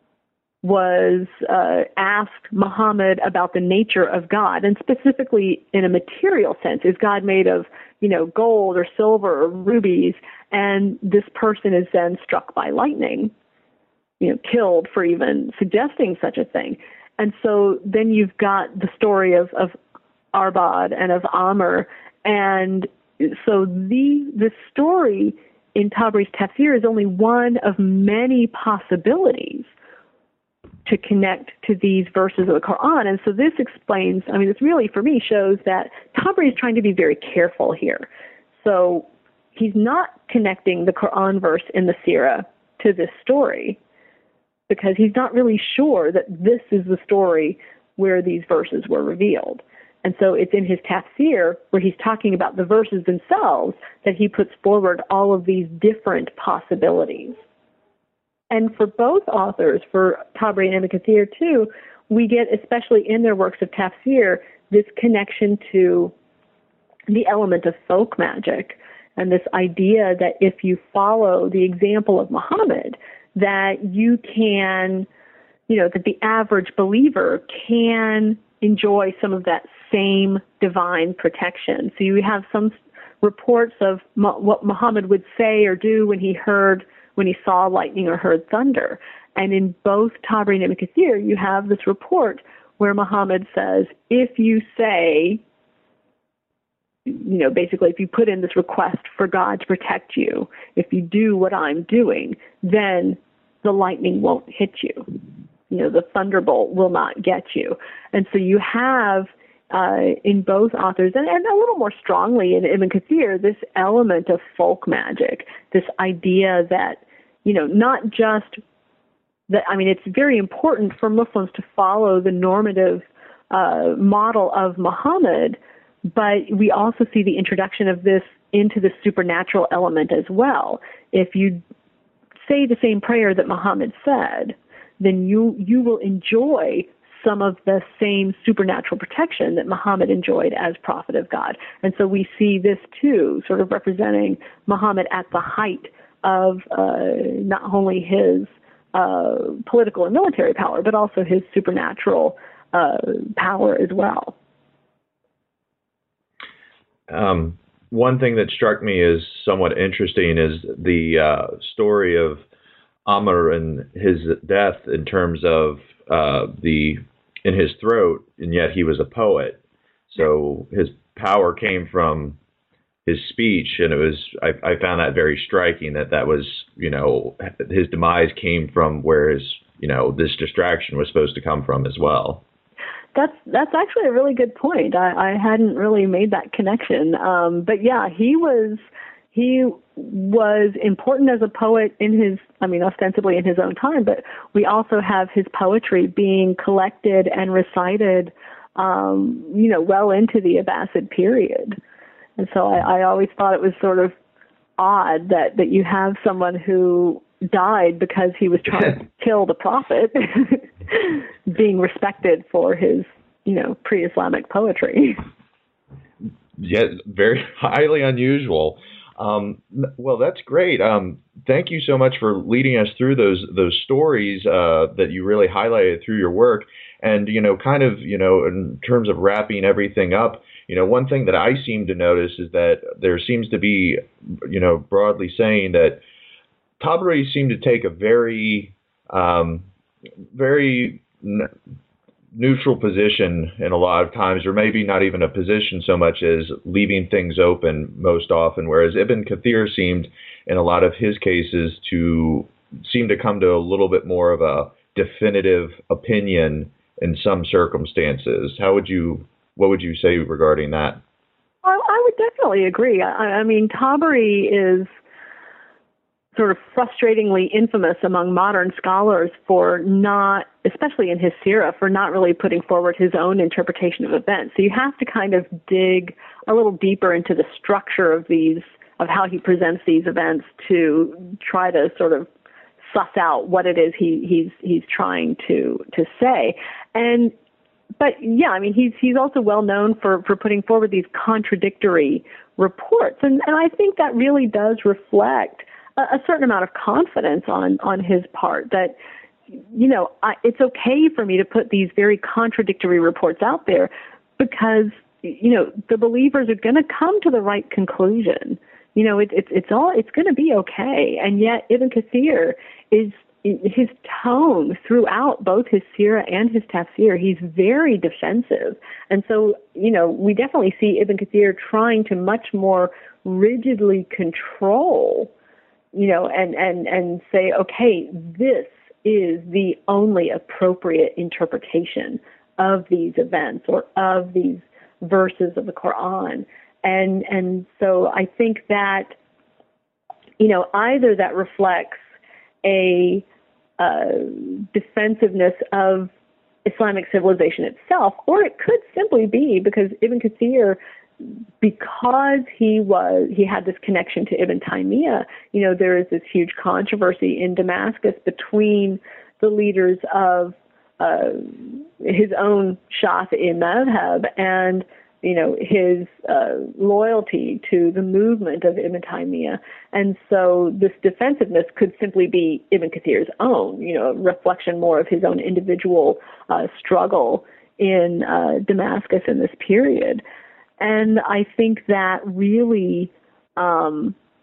was asked Muhammad about the nature of God, and specifically in a material sense. Is God made of, gold or silver or rubies? And this person is then struck by lightning, killed for even suggesting such a thing. And so then you've got the story of Arbad and of Amr. And so the story in Tabari's tafsir is only one of many possibilities to connect to these verses of the Quran. And so this explains, this really, for me, shows that Tabari is trying to be very careful here. So he's not connecting the Quran verse in the seerah to this story, because he's not really sure that this is the story where these verses were revealed. And so it's in his tafsir, where he's talking about the verses themselves, that he puts forward all of these different possibilities. And for both authors, for Tabari and Ibn Kathir too, we get, especially in their works of tafsir, this connection to the element of folk magic, and this idea that if you follow the example of Muhammad, that you can, that the average believer can enjoy some of that same divine protection. So you have some reports of what Muhammad would say or do when he saw lightning or heard thunder. And in both Tabari and Ibn Kathir, you have this report where Muhammad says, if you say, basically, if you put in this request for God to protect you, if you do what I'm doing, then the lightning won't hit you. The thunderbolt will not get you. And so you have in both authors, and a little more strongly in Ibn Kathir, this element of folk magic, this idea that, not just that, it's very important for Muslims to follow the normative model of Muhammad, but we also see the introduction of this into the supernatural element as well. If you say the same prayer that Muhammad said, then you will enjoy some of the same supernatural protection that Muhammad enjoyed as prophet of God. And so we see this too, sort of representing Muhammad at the height of not only his political and military power, but also his supernatural power as well. One thing that struck me as somewhat interesting is the story of Amr and his death in terms of in his throat, and yet he was a poet. So his power came from his speech, and I found that very striking, that was, his demise came from where his, this distraction was supposed to come from as well. That's actually a really good point. I hadn't really made that connection. But yeah, he was important as a poet in his, ostensibly in his own time, but we also have his poetry being collected and recited, well into the Abbasid period. And so I always thought it was sort of odd that you have someone who died because he was trying to kill the prophet being respected for his, pre-Islamic poetry. Yeah, very highly unusual. Well, that's great. Thank you so much for leading us through those stories that you really highlighted through your work. And, in terms of wrapping everything up, one thing that I seem to notice is that there seems to be, broadly saying that Tabari seemed to take a very neutral position in a lot of times, or maybe not even a position so much as leaving things open most often, whereas Ibn Kathir seemed, in a lot of his cases, to seem to come to a little bit more of a definitive opinion in some circumstances. What would you say regarding that? I would definitely agree. I mean, Tabari is sort of frustratingly infamous among modern scholars for not, especially in his Sirah, for not really putting forward his own interpretation of events. So you have to kind of dig a little deeper into the structure of how he presents these events to try to sort of suss out what it is he's trying to say. But yeah, I mean, he's also well known for putting forward these contradictory reports, and I think that really does reflect a certain amount of confidence on his part that, it's okay for me to put these very contradictory reports out there because, the believers are going to come to the right conclusion. It's going to be okay. And yet Ibn Kathir his tone throughout both his Sirah and his Tafsir, he's very defensive. And so, we definitely see Ibn Kathir trying to much more rigidly control, and say, okay, this is the only appropriate interpretation of these events or of these verses of the Quran. And so I think that, either that reflects a defensiveness of Islamic civilization itself, or it could simply be because Ibn Kathir, because he had this connection to Ibn Taymiyyah, there is this huge controversy in Damascus between the leaders of his own Shafi'i madhab and his loyalty to the movement of Ibn Taymiyyah. And so this defensiveness could simply be Ibn Kathir's own, a reflection more of his own individual struggle in Damascus in this period. And I think that really, I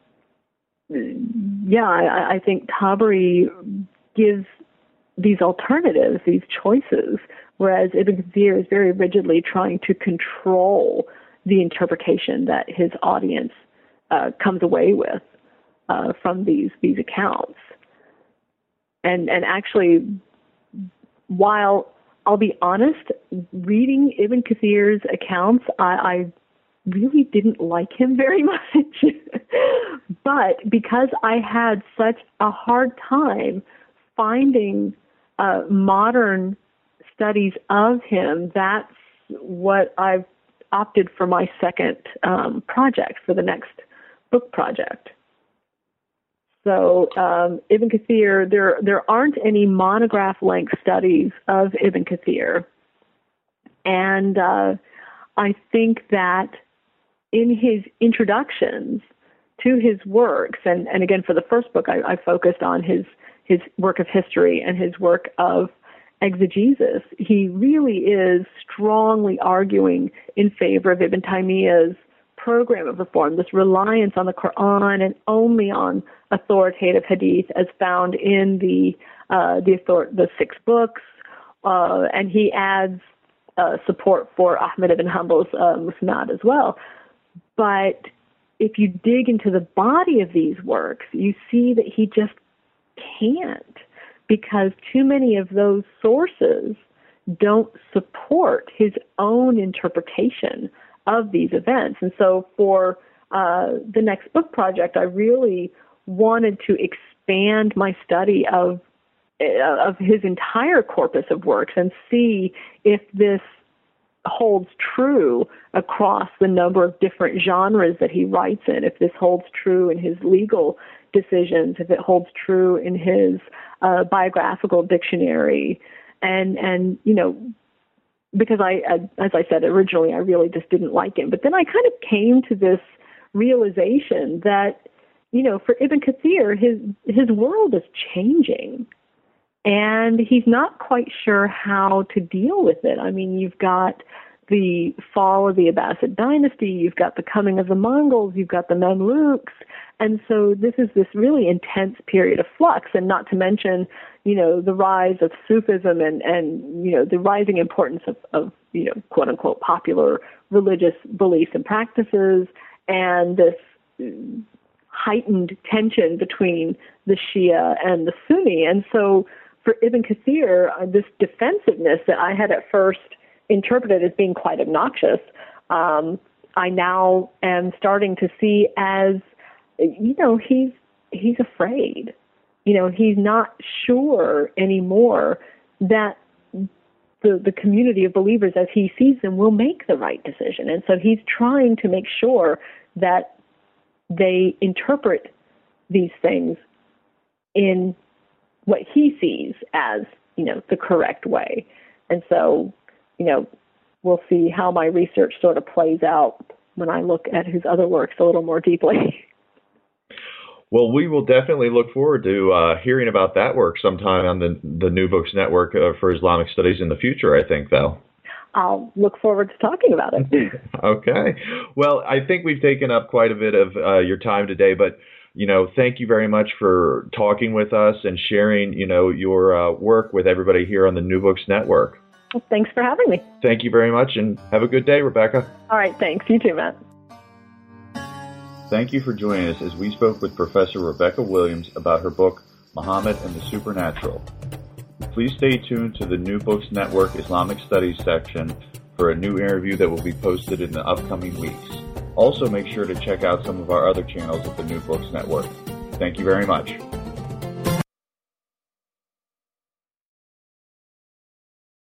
think Tabari gives these alternatives, these choices, whereas Ibn Kathir is very rigidly trying to control the interpretation that his audience comes away with from these accounts. And actually, while I'll be honest, reading Ibn Kathir's accounts, I really didn't like him very much. But because I had such a hard time finding modern studies of him, that's what I've opted for my second project, for the next book project. So Ibn Kathir, there aren't any monograph-length studies of Ibn Kathir. And I think that in his introductions to his works, and again, for the first book, I focused on his work of history and his work of exegesis, he really is strongly arguing in favor of Ibn Taymiyyah's program of reform, this reliance on the Quran and only on authoritative hadith as found in the 6 books, and he adds support for Ahmad ibn Hanbal's Musnad as well. But if you dig into the body of these works, you see that he just can't, because too many of those sources don't support his own interpretation of these events. And so for the next book project, I really wanted to expand my study of his entire corpus of works and see if this holds true across the number of different genres that he writes in, if this holds true in his legal decisions, if it holds true in his biographical dictionary. And because as I said originally, I really just didn't like him. But then I kind of came to this realization that, for Ibn Kathir, his world is changing. And he's not quite sure how to deal with it. I mean, you've got the fall of the Abbasid dynasty, you've got the coming of the Mongols, you've got the Mamluks, and so this is this really intense period of flux, and not to mention, the rise of Sufism and the rising importance of quote unquote popular religious beliefs and practices, and this heightened tension between the Shia and the Sunni. And so for Ibn Kathir, this defensiveness that I had at first interpreted as being quite obnoxious, I now am starting to see as, he's afraid. He's not sure anymore that the community of believers as he sees them will make the right decision. And so he's trying to make sure that they interpret these things in what he sees as, the correct way. And so, we'll see how my research sort of plays out when I look at his other works a little more deeply. Well, we will definitely look forward to hearing about that work sometime on the New Books Network for Islamic Studies in the future, I think, though. I'll look forward to talking about it. Okay. Well, I think we've taken up quite a bit of your time today, but, thank you very much for talking with us and sharing, your work with everybody here on the New Books Network. Well, thanks for having me. Thank you very much, and have a good day, Rebecca. All right, thanks. You too, Matt. Thank you for joining us as we spoke with Professor Rebecca Williams about her book, Muhammad and the Supernatural. Please stay tuned to the New Books Network Islamic Studies section for a new interview that will be posted in the upcoming weeks. Also, make sure to check out some of our other channels at the New Books Network. Thank you very much.